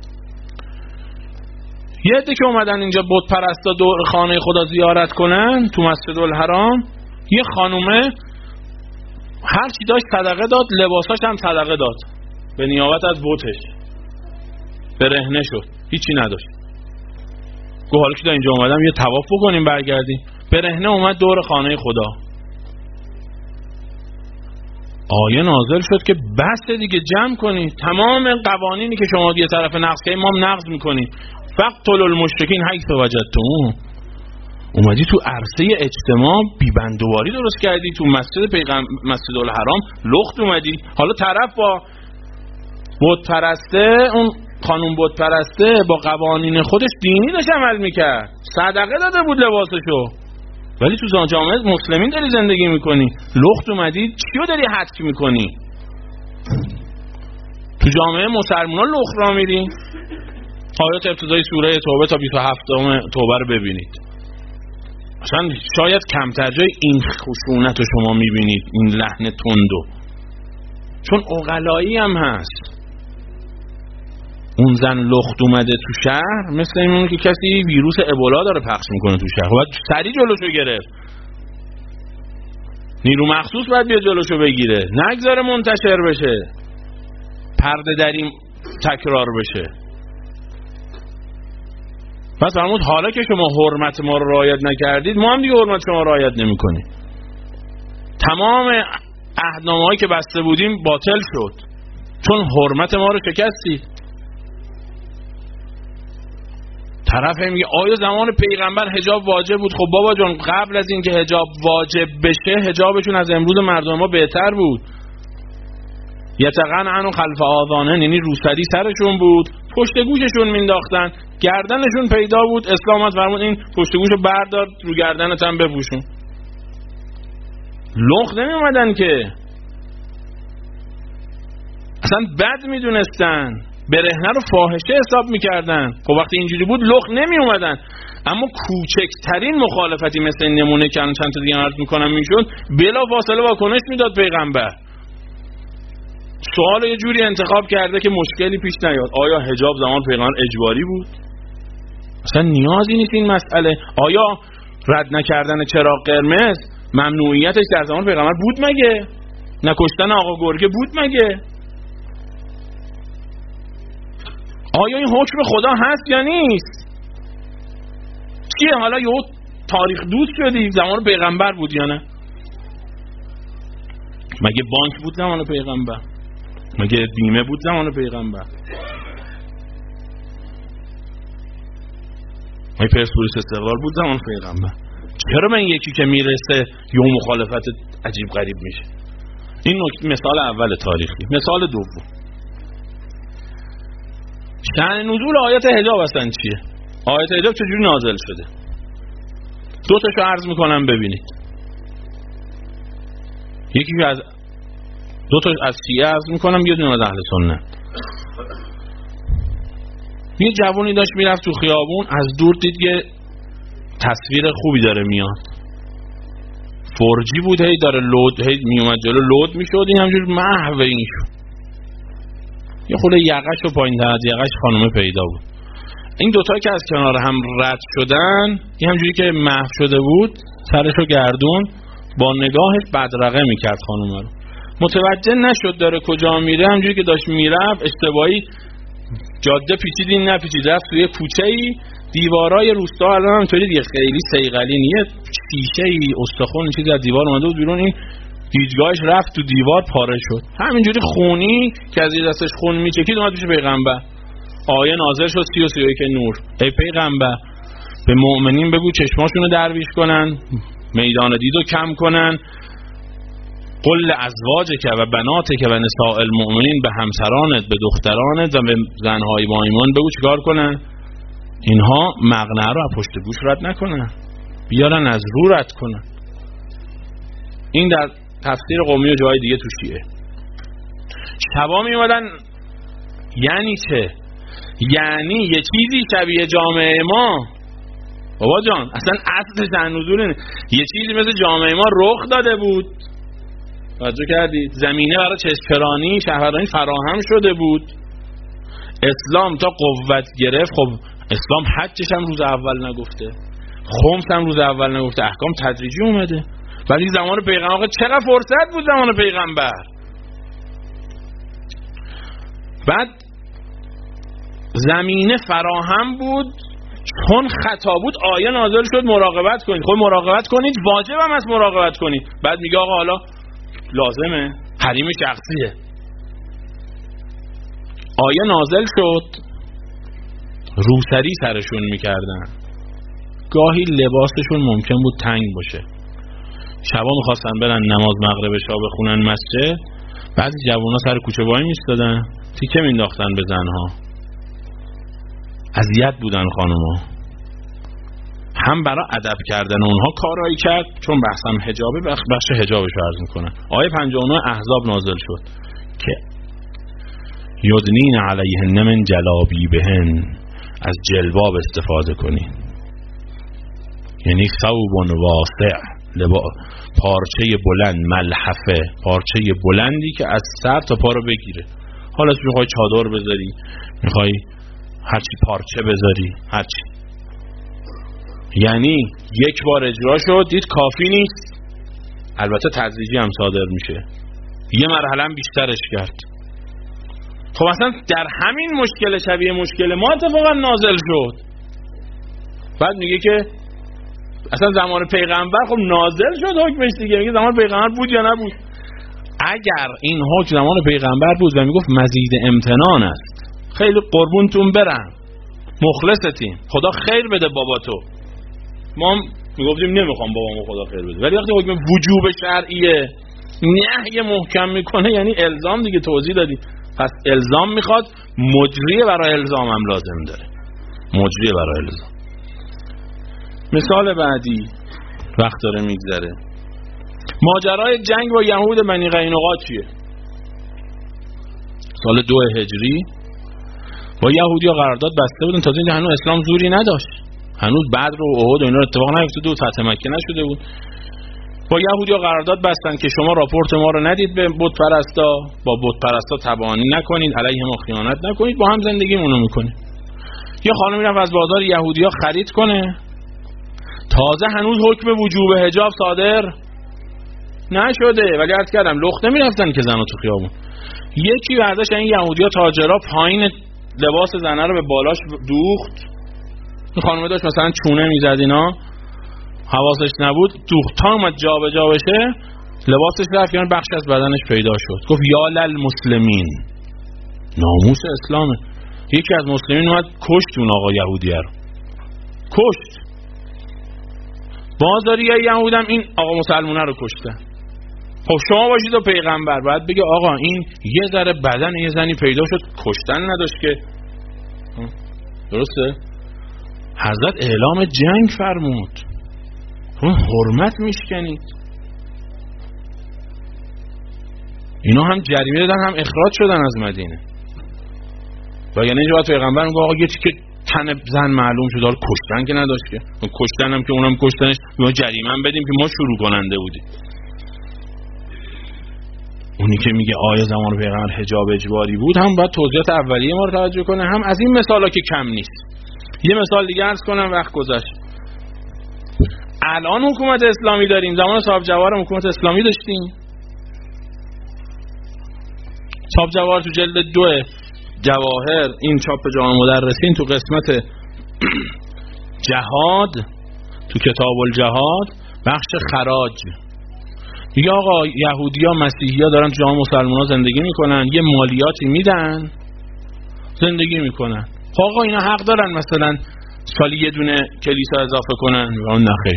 یه عده که اومدن اینجا بت پرستا دور خانه خدا زیارت کنن تو مسجد الحرام، یه خانومه هر چی داشت صدقه داد، لباساش هم صدقه داد به نیابت از بتش، برهنه شد، هیچی نداشت. گفت حالا که اینجا اومدم یه طواف بکنیم برگردیم. برهنه اومد دور خانه خدا. آیه نازل شد که بس دیگه، جمع کنید تمام قوانینی که شما یه طرف نقض کردید ما هم نقض میکنیم. فقتلوا المشرکین حیث وجدتموهم. اومدی تو عرصه اجتماع بیبندواری درست کردی، تو مسجد پیغمبر مسجد الحرام لخت اومدی. حالا طرف با بت پرسته اون خانوم بت پرسته با قوانین خودش دینی داشت عمل میکرد، صدقه داده بود لباسشو، ولی تو جامعه مسلمین داری زندگی میکنی، لخت اومدی چیو داری حدک میکنی؟ تو جامعه مسلمانان لخت را میری. آیات ابتدای سوره توبه تا بیست و هفتم توبه رو ببینید، اصلا شاید کمتر جای این خشونت رو شما میبینید، این لحن تندو، چون عقلایی هم هست. اون زن لخت اومده تو شهر مثل اینه که کسی ویروس ابولا داره پخش میکنه تو شهر، باید سریع جلوشو گرفت، نیرو مخصوص باید بیاد جلوشو بگیره، نگذاره منتشر بشه، پرده دری تکرار بشه. پس فرمود حالا که شما حرمت ما رو رعایت نکردید، ما هم دیگه حرمت شما رو رعایت نمی‌کنیم. تمام عهدنامه‌هایی که بسته بودیم باطل شد چون حرمت ما رو شکستید. طرف میگه آیا زمان پیغمبر حجاب واجب بود؟ خب بابا جان قبل از اینکه حجاب واجب بشه حجابشون از امروز مردم ما بهتر بود. یتقن عنو خلف آذانه، یعنی روسری سرشون بود، پشت گوششون مینداختن، گردنشون پیدا بود، اسلام فرمود این پشت گوشو بردار رو گردنت هم بپوشون. لخت نمی اومدن که، اصلا بد میدونستن، برهنه رو فاحشه حساب میکردن. خب وقتی اینجوری بود لخت نمی اومدن. اما کوچکترین مخالفتی مثل این نمونه که چند تا دیگه عرض میکنم میشد، بلا فاصله واکنش میداد پیغمبر. سوال یه جوری انتخاب کرده که مشکلی پیش نیاد. آیا حجاب زمان پیغمبر اجباری بود؟ اصلا نیازی نیست این مسئله. آیا رد نکردن چراغ قرمز ممنوعیتش در زمان پیغمبر بود مگه؟ نکشتن آقا گرگه بود مگه؟ آیا این حکم خدا هست یا نیست؟ چیه حالا یه تاریخ دوست شدی زمان پیغمبر بود یا نه؟ مگه بانک بود زمان پیغمبر؟ مگه بیمه بود زمان پیغمبر؟ مگه پرسپولیس استقلال بود زمان پیغمبر؟ چرا من یکی که میرسه یه مخالفت عجیب غریب میشه؟ این نکته مثال اول تاریخی. مثال دوم، شأن نزول آیات حجاب اصلا چیه؟ آیات حجاب چجوری نازل شده؟ دو تاشو عرض میکنم ببینید. یکی از دو تا از شیعه عرض میکنم، یه دونه از اهل سنت. یه جوونی داشت میرفت تو خیابون، از دور دید یه تصویر خوبی داره میاد، فورجی بود، هی داره لود، هی میومد جلو لود میشد، این همجور محو این شد. یه خورده یقش و پایین تر از یقش خانومه پیدا بود. این دوتا که از کنار هم رد شدن، این همجوری که محو شده بود سرشو گردون، با نگاهش بدرقه میکرد خانومه رو. متوجه نشد داره کجا میره، همجوری که داشت میرفت اشتباهی جاده پیچید، این نپیچید، رفت توی کوچه‌ای، دیوارای روستا الان همونطوری دیگه خیلی صیقلی نیه، شیشه‌ای استخون چیزی از دیوار اومده بود بیرون، این دیدگاهش رفت تو دیوار پاره شد. همینجوری خونی که از این دستش خون میچکید اومد پیش پیغمبر. آیه نازل شد سی و سی و یک نور. ای پیغمبر به مؤمنین بگو چشماشونو درویش کنن، میدان دیدو کم کنن، قل ازواجک و بناتک و نساء المؤمنین، به همسرانت، به دخترانت و به زنهای با ایمان بگو چیکار کنن؟ اینها مقنعه رو از پشت گوش رد نکنن، بیارن از رو رد کنن. این در تفسیر قومی و جای دیگه تو شیعه. شبا می اومدن، یعنی چه؟ یعنی یه چیزی شبیه جامعه ما، بابا جان اصلا اصل شأن نزول اینه، یه چیزی مثل جامعه ما رخ داده بود، توجه کردید؟ زمینه برای چشمرانی شهروندی فراهم شده بود، اسلام تا قوت گرفت. خب اسلام حجش هم روز اول نگفته، خمس هم روز اول نگفته، احکام تدریجی اومده. ولی زمان پیغمبر چقدر فرصت بود زمان پیغمبر. بعد زمینه فراهم بود، چون خطا بود آیه نازل شد مراقبت کنید. خب مراقبت کنید واجب هم از مراقبت کنید. بعد میگه آقا حالا لازمه، حریم شخصیه. آیه نازل شد، روسری سرشون میکردن، گاهی لباسشون ممکن بود تنگ باشه، شبا میخواستن برن نماز مغرب شا بخونن مسجد، بعضی جوونا سر کوچه وای میستادن، تیکه مینداختن به زنها، اذیت بودن خانوما، هم برای ادب کردن اونها کارایی کرد، چون بحثم حجابه بخش بخش حجابش عرض میکنن. آیه پنجاه و نه احزاب نازل شد که یدنین علیهن من جلابیبهن، از جلباب استفاده کنین، یعنی ثوب واسع، پارچه بلند، ملحفه، پارچه بلندی که از سر تا پا رو بگیره. حالا میخوای چادر بذاری، میخوای هرچی پارچه بذاری، هرچی. یعنی یک بار اجرا شد، دید کافی نیست، البته تدریجی هم صادر میشه، یه مرحله هم بیشترش کرد. خب اصلا در همین مشکل شبیه مشکل ما اتفاقا نازل شد. بعد میگه که اصلا زمان پیغمبر خب نازل شد حکمش دیگه، میگه زمان پیغمبر بود یا نبود. اگر این حکم زمان پیغمبر بود و میگفت مزید امتنان است، خیلی قربونتون برم، مخلصتیم، خدا خیر بده بابا تو، ما میگفتیم نمیخوام بابامو خدا خیر بده، ولی وقتی حکم وجوب شرعیه نهی محکم میکنه یعنی الزام دیگه، توضیح دادی. پس الزام میخواد، مجریه برای الزام هم لازم داره، مجریه برای الزام. مثال بعدی وقت داره میگذره، ماجرای جنگ با یهود بنی قینقاع چیه؟ سال دو هجری با یهودی ها قرارداد بسته بودن، تازه هنوز اسلام زوری نداشت، هنوز بدر و احد و اینا اتفاق نیفتاده بود، فتح مکه نشده بود. با یهودی ها قرارداد بستن که شما راپورت ما رو ندید به بت پرستا، با بت پرستا تبانی نکنید، علیه ما خیانت نکنید، با هم زندگیمونو میکنید. یه خانم میرفت از بازار یهودی ها خرید کنه، تازه هنوز حکم وجوب حجاب صادر نشده، ولی عرض کردم لخته میرفتن که زنا تو خیابون. یکی برداشت این یهودی ها تاجرها پایین لباس زنه رو به بالاش دوخت، این خانم داشت مثلا چونه میزد اینا، حواسش نبود، دوخت تا اومد جا به جا بشه، لباسش رفت، یعنی بخش از بدنش پیدا شد. گفت یا للمسلمین، ناموس اسلامه. یکی از مسلمین اومد کشت اون آقا یهودیه رو، کشت. بازاری یا یهودم این آقا مسلمونه رو کشتن. خب شما باشید و پیغمبر باید بگه آقا این یه ذره بدن یه زنی پیدا شد، کشتن نداشت که، درسته؟ حضرت اعلام جنگ فرمود، اون حرمت میشکنید. اینا هم جریمه دادن هم اخراج شدن از مدینه. و یعنی اینجا باید پیغمبر میگه آقا یه چی که تن زن معلوم شد، حالا کشتن که نداشت که، کشتن هم که اونم کشتنش، ما جریمه هم بدیم که ما شروع کننده بودیم. اونی که میگه آیا زمان پیغمبر حجاب اجباری بود هم باید توضیحات اولیه ما رو توجه کنه، هم از این مثالا که کم نیست. یه مثال دیگه عرض کنم، وقت گذشت. الان حکومت اسلامی داریم، زمان صاحب جواهر حکومت اسلامی داشتیم. صاحب جواهر تو جلد دو جواهر، این چاپ جامع مدرسین، تو قسمت جهاد، تو کتاب الجهاد بخش خراج، میگه آقا یهودی ها مسیحی ها دارن تو جامعه مسلمان ها زندگی میکنن، یه مالیاتی میدن زندگی میکنن. خب آقا اینا حق دارن مثلا سالی یه دونه کلیسا اضافه کنن؟ اون نخیر.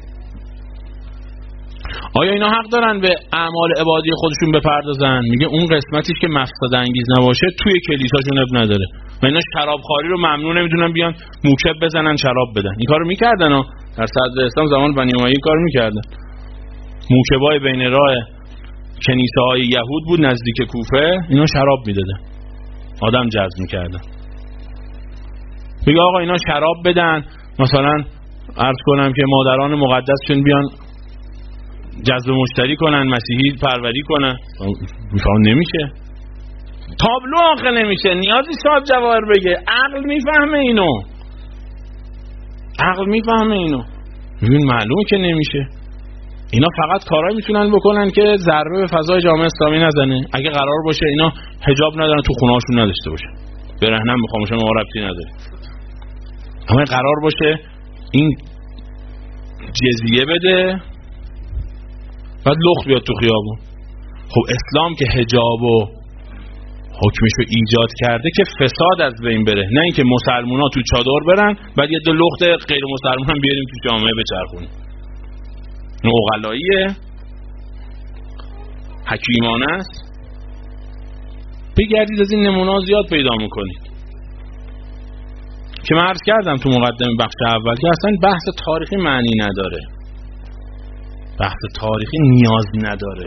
آیا اینا حق دارن به اعمال عبادی خودشون بپردازن؟ میگه اون قسمتیش که مفسد انگیز نباشه توی کلیساشون اب نداره. و اینا شرابخواری رو ممنوع نمیدونن بیان موکب بزنن شراب بدن. این کارو میکردن ها، در صدر اسلام زمان بنی امیه کارو میکردن. موکبای بین راه کنیسه‌های یهود بود نزدیک کوفه، اینا شراب میدادن، آدم جذب میکردن. میگه آقا اینا شراب بدن، مثلا عرض کنم که مادران مقدسشون بیان جذب مشتری کنن، مسیحی پروری کنن. میفهم نمیشه، تابلو آخه نمیشه، نیازی صاحب جواهر بگه، عقل میفهمه اینو، عقل میفهمه اینو. میبین معلومه که نمیشه. اینا فقط کارایی میتونن بکنن که ضربه به فضای جامعه اسلامی نزنه. اگه قرار باشه اینا حجاب ندارن، تو خونه‌هاشون نداشته باشن، برهنم میخوامشون ما ربطی نداره. اما قرار باشه این جزیه بده بعد لخت بیاد تو خیابون. خب اسلام که حجاب و حکمشو ایجاد کرده که فساد از بین بره، نه اینکه مسلمونا تو چادر برن بعد یه دو لخت غیر مسلمان هم بیاریم تو جامعه بچرخونیم. این عقلاییه، حکیمانه است. بگردید از این نمونه زیاد پیدا میکنید. که من عرض کردم تو مقدمه بخش اول که اصلا بحث تاریخی معنی نداره، بحث تاریخی نیاز نداره.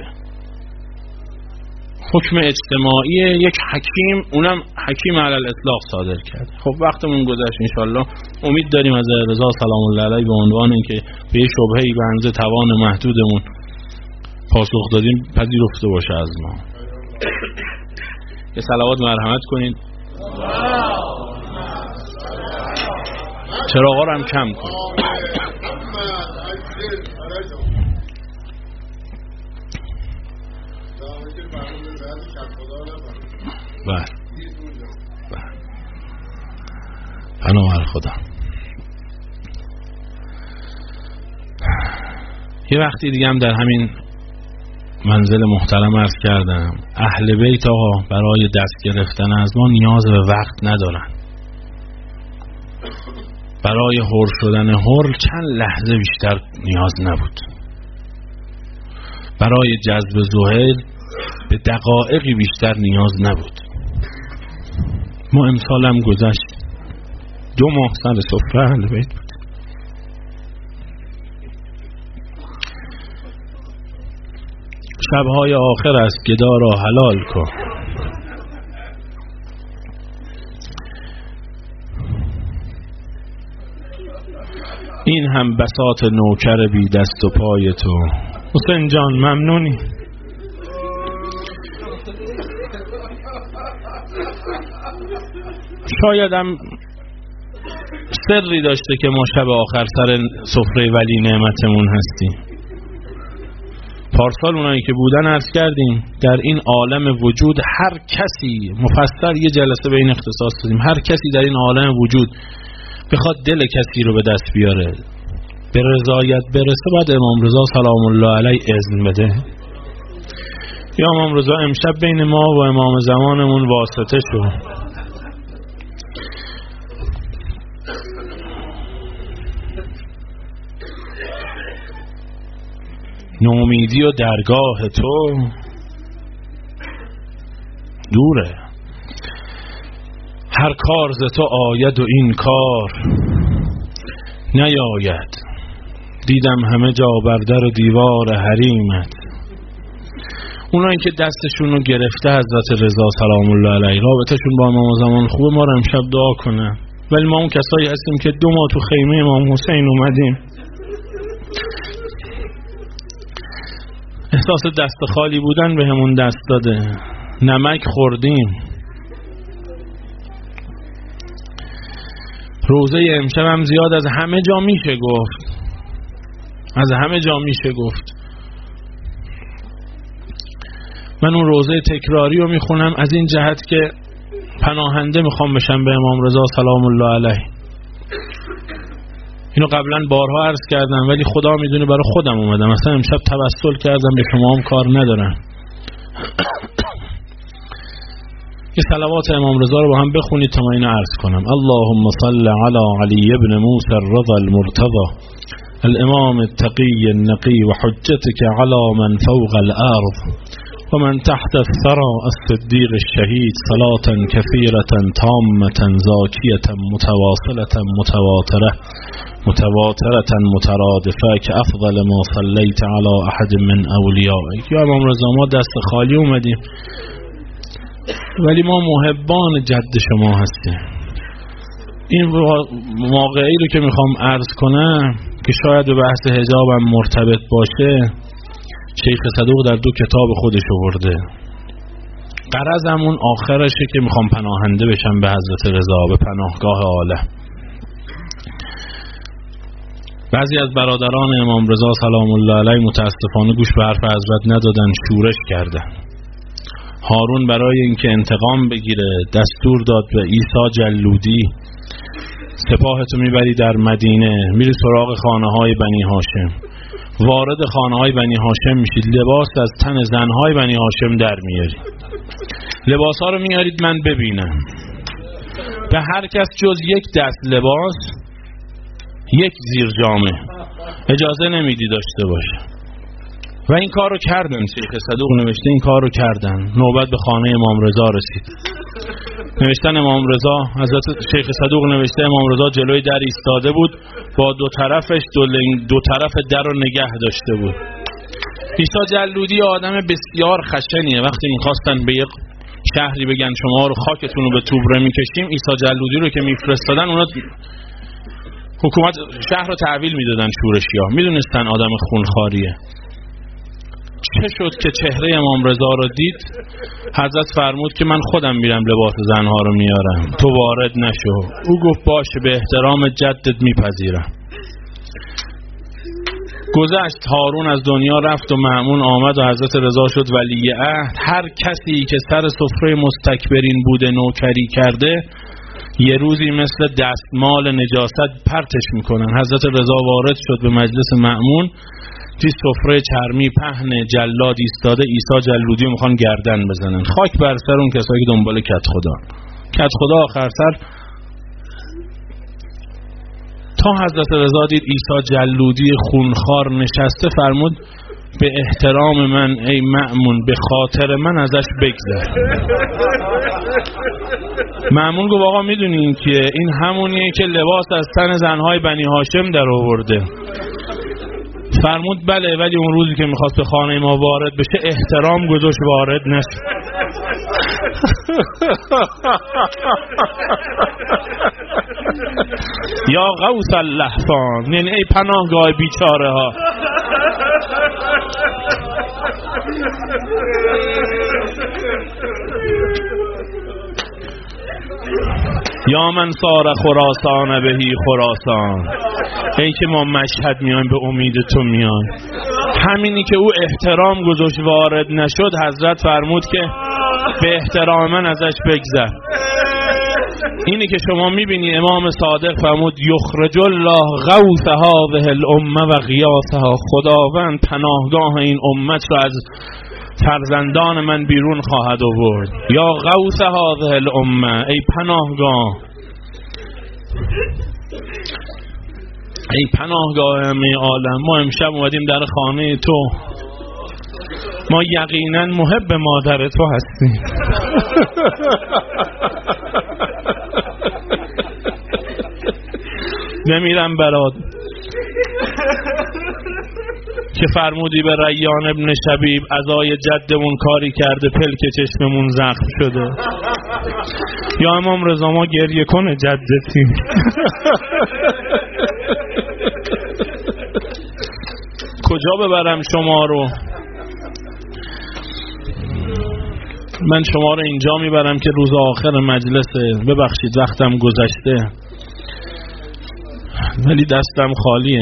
حکم اجتماعی یک حکیم، اونم حکیم علی الاطلاق صادر کرد. خب وقتمون گذشت، انشالله امید داریم از رضا سلام الله علیه به عنوان اینکه به یه شبهه‌ای بنز توان محدودمون پاسخ دادیم پذیرفته باشه از ما. یه صلوات مرحمت کنین، چراغا رو هم کم کنین. بله بله پناه خدا. یه وقتی دیگه هم در همین منزل محترم عرض کردم اهل بیت آقا برای دست گرفتن از ما نیاز به وقت ندارن. برای حر شدن حر چند لحظه بیشتر نیاز نبود. برای جذب زهیر به دقایقی بیشتر نیاز نبود. ما امسال هم گذشت، دو ماه سر سفره اهل بیت بود. شبهای آخر است گدا را حلال کن. این هم بساط نوکر بی دست و پای تو. حسین جان ممنونی. شاید هم سری داشته که ما شب آخر سر سفره ولی نعمتمون هستیم. پارسال اونایی که بودن عرض کردیم در این عالم وجود هر کسی، مفصل یه جلسه به این اختصاص دادیم، هر کسی در این عالم وجود بخواد دل کسی رو به دست بیاره به رضایت برسه باید امام رضا سلام الله علیه اذن بده. یا امام رضا امشب بین ما و امام زمانمون واسطه شو. نومیدی و درگاه تو دوره. هر کار ز تو آید و این کار نیاید. دیدم همه جا بر در و دیوار حریمت. اونایی که دستشون رو گرفته حضرت رضا سلام الله علیه رابطهشون با امام زمان خوبه ما رو امشب دعا کنه. ولی ما اون کسایی هستیم که دو ماه تو خیمه امام حسین اومدیم، احساس دست خالی بودن به همون دست داده، نمک خوردیم. روزه امشب هم زیاد از همه جا میشه گفت، از همه جا میشه گفت. من اون روزه تکراری رو میخونم از این جهت که پناهنده میخوام بشم به امام رضا سلام الله علیه. اینو قبلا بارها عرض کردم ولی خدا میدونه برای خودم اومدم. مثلا امشب توسل کردم به شما هم کار ندارم. یه صلوات امام رضا رو با هم بخونید تا من اینو عرض کنم. اللهم صل علی علی ابن موسی الرضا المرتضى الامام التقی النقی و حجتك علی من فوق الارض و من تحت الثرى الصدیق الشهید صلاة كثيرة تامة زاکیة متواصلة متواترة متواترة مترادفة که افضل ما صلیت علی احد من اولیائک. یا امام رضا ما دست خالی اومدیم ولی ما محبان جد شما هستیم. این واقعی رو که میخوام عرض کنم که شاید به بحث حجابم مرتبط باشه، شیخ صدوق در دو کتاب خودش آورده. غرضم اون آخرشه که میخوام پناهنده بشم به حضرت رضا، به پناهگاه عالم. بعضی از برادران امام رضا سلام الله علیه متاسفانه گوش به حرف حضرت ندادن، شورش کردن. هارون برای اینکه انتقام بگیره دستور داد به عیسی جلودی سپاهتو میبری در مدینه، میری سراغ خانه های بنی هاشم، وارد خانه های بنی هاشم میشید، لباس از تن زن های بنی هاشم در میاری، لباس ها رو میارید من ببینم. به هر کس جز یک دست لباس، یک زیر جامه اجازه نمیدی داشته باشه. و این کار رو کردن. شیخ صدوق نوشته این کار رو کردن. نوبت به خانه امام رضا رسید. نوشتن امام رضا، حضرت شیخ صدوق نوشته امام رضا جلوی در ایستاده بود، با دو طرفش دو, دو طرف در رو نگه داشته بود. عیسی جلودی آدم بسیار خشنیه. وقتی میخواستن به یک شهری بگن شما رو خاکتون رو به توبره میکشیم، عیسی جلودی رو که میفرستادن اونا حکومت شهر رو تحویل میدادن شورشی‌ها، میدونستن آدم خونخواریه. چه شد که چهره امام رضا رو دید، حضرت فرمود که من خودم میرم لباس زنها رو میارم، تو وارد نشو. او گفت باشه، به احترام جدت میپذیرم. گذشت، هارون از دنیا رفت و مأمون آمد و حضرت رضا شد ولی عهد. هر کسی که سر سفره مستکبرین بوده نوکری کرده، یه روزی مثل دستمال نجاست پرتش میکنن. حضرت رضا وارد شد به مجلس مأمون، دید سفره چرمی پهن، جلاد ایستاده، عیسی جلودی رو میخوان گردن بزنن. خاک بر سر اون کسایی که دنبال کت خدا کت خدا آخر سر تا حضرت رضا دید عیسی جلودی خونخوار نشسته، فرمود به احترام من ای مأمون، به خاطر من ازش بگذر. مأمون گفت آقا میدونین که این همونیه که لباس از تن زنهای بنی هاشم در آورده. فرمود بله، ولی اون روزی که میخواست به خانه ما وارد بشه احترام گذاشت وارد نشد. یا غوث اللهفان، یعنی ای پناهگاه بیچاره ها. یا من سار خراسان بهی خراسان، ای که ما مشهد میایم به امید تو میایم. همینی که او احترام گذاشت وارد نشد، حضرت فرمود که به احترام من ازش بگذر. اینی که شما میبینی امام صادق فرمود یخرج الله غوث هذه الامه و غیاثها، خداوند پناهگاه این امت رو از فرزندان من بیرون خواهد آورد. یا غوث هذه الامه، ای پناهگاه، ای پناهگاه همه عالم. ما امشب اومدیم در خانه تو، ما یقینا محب مادر تو هستیم. نمیرم برات که فرمودی به ریان ابن شبیب عزای جدمون کاری کرده، پلک چشممون زخم شده. یا امام رضا ما گریه کنه جدتی. کجا ببرم شما رو؟ من شما رو اینجا میبرم که روز آخر مجلسه. ببخشید وقتم گذشته ولی دستم خالیه.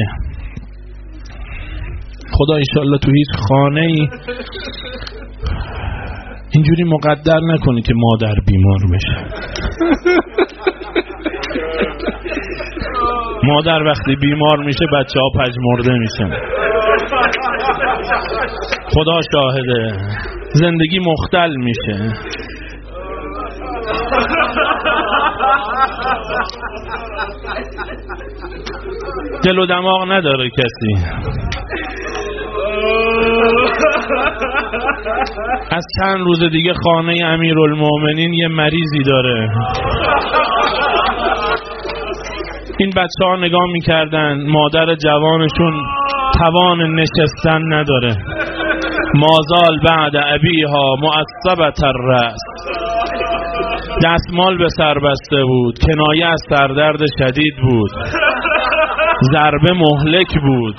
خدا انشالله تو هیچ خانه ای اینجوری مقدر نکنی که مادر بیمار بشه. مادر وقتی بیمار میشه بچه ها پژمرده میشن. خدا شاهده، زندگی مختل میشه. دل و دماغ نداره کسی. از چند روز دیگه خانه امیرالمومنین یه مریضی داره. این بچه ها نگاه میکردن، مادر جوانشون توان نشستن نداره. مازال بعد ابیها معصبت الرأس، دستمال به سر بسته بود، کنایه از سردرد شدید بود، ضربه مهلک بود.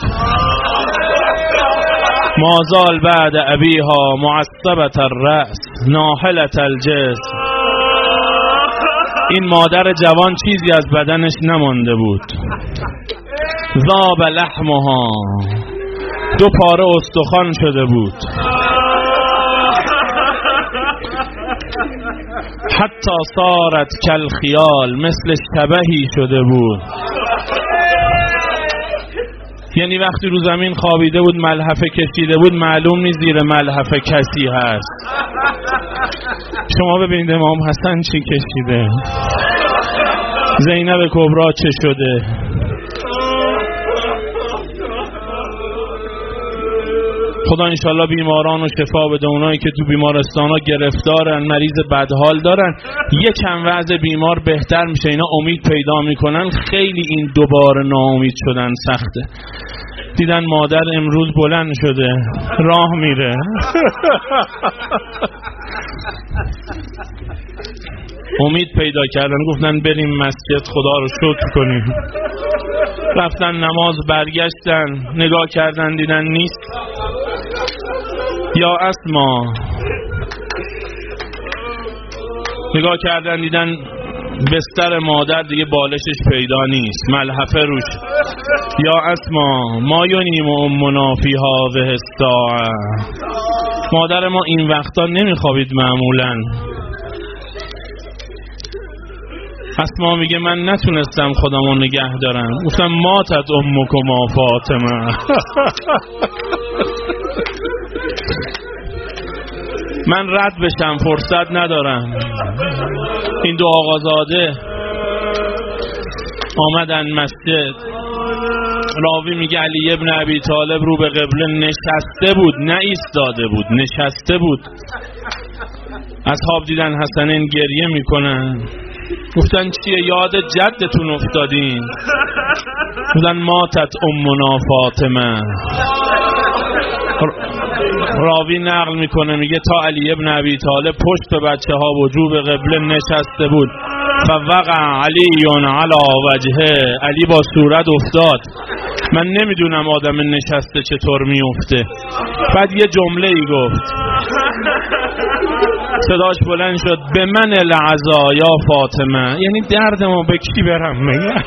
مازال بعد ابیها معصبت الرأس ناحلت الجسم. این مادر جوان چیزی از بدنش نمانده بود. ذاب لحمها، دو پاره استخوان شده بود. حتی صارت کالخیال، مثل شبحی شده بود. یعنی وقتی رو زمین خوابیده بود ملحفه کشیده بود، معلوم نیست زیر ملحفه کسی هست. شما ببینید امام حسن چی کشیده، زینب کبرا چه شده. خدا انشالله بیماران و شفا بده، اونایی که تو بیمارستان ها گرفتارن، مریض بدحال دارن، یکم وضع بیمار بهتر میشه، اینا امید پیدا میکنن. خیلی این دوباره ناامید شدن سخته. دیدن مادر امروز بلند شده راه میره امید پیدا کردن، گفتن بریم مسجد خدا رو شکر کنیم. رفتن نماز، برگشتن نگاه کردن دیدن نیست. یا اسما نگاه کردن دیدن بستر مادر دیگه بالشش پیدا نیست، ملحفه روش. یا اسما ما ینیم امنا فی هذه الساعه، مادر ما این وقتا نمیخوابید معمولا. اسما میگه من نتونستم خودمو نگه دارم، گفتم ماتت امکما فاطمه من رد بشم فرصت ندارم. این دو آقازاده آمدن مسجد. راوی میگه علی ابن ابی طالب رو به قبله نشسته بود، نه ایستاده بود، نشسته بود. اصحاب دیدن حسنین گریه میکنن، گفتن چیه؟ یاد جدتون افتادین؟ گفتن ماتت امنا فاطمه. راوی نقل میکنه میگه تا علی ابن ابی طالب پشت به بچه ها وجوب قبله نشسته بود، فوقع علی علی وجهه، علی با صورت افتاد. من نمیدونم آدم نشسته چطور میفته. بعد یه جمله ای گفت، صداش بلند شد، به من العزا یا فاطمه، یعنی دردمو به کی برم میگه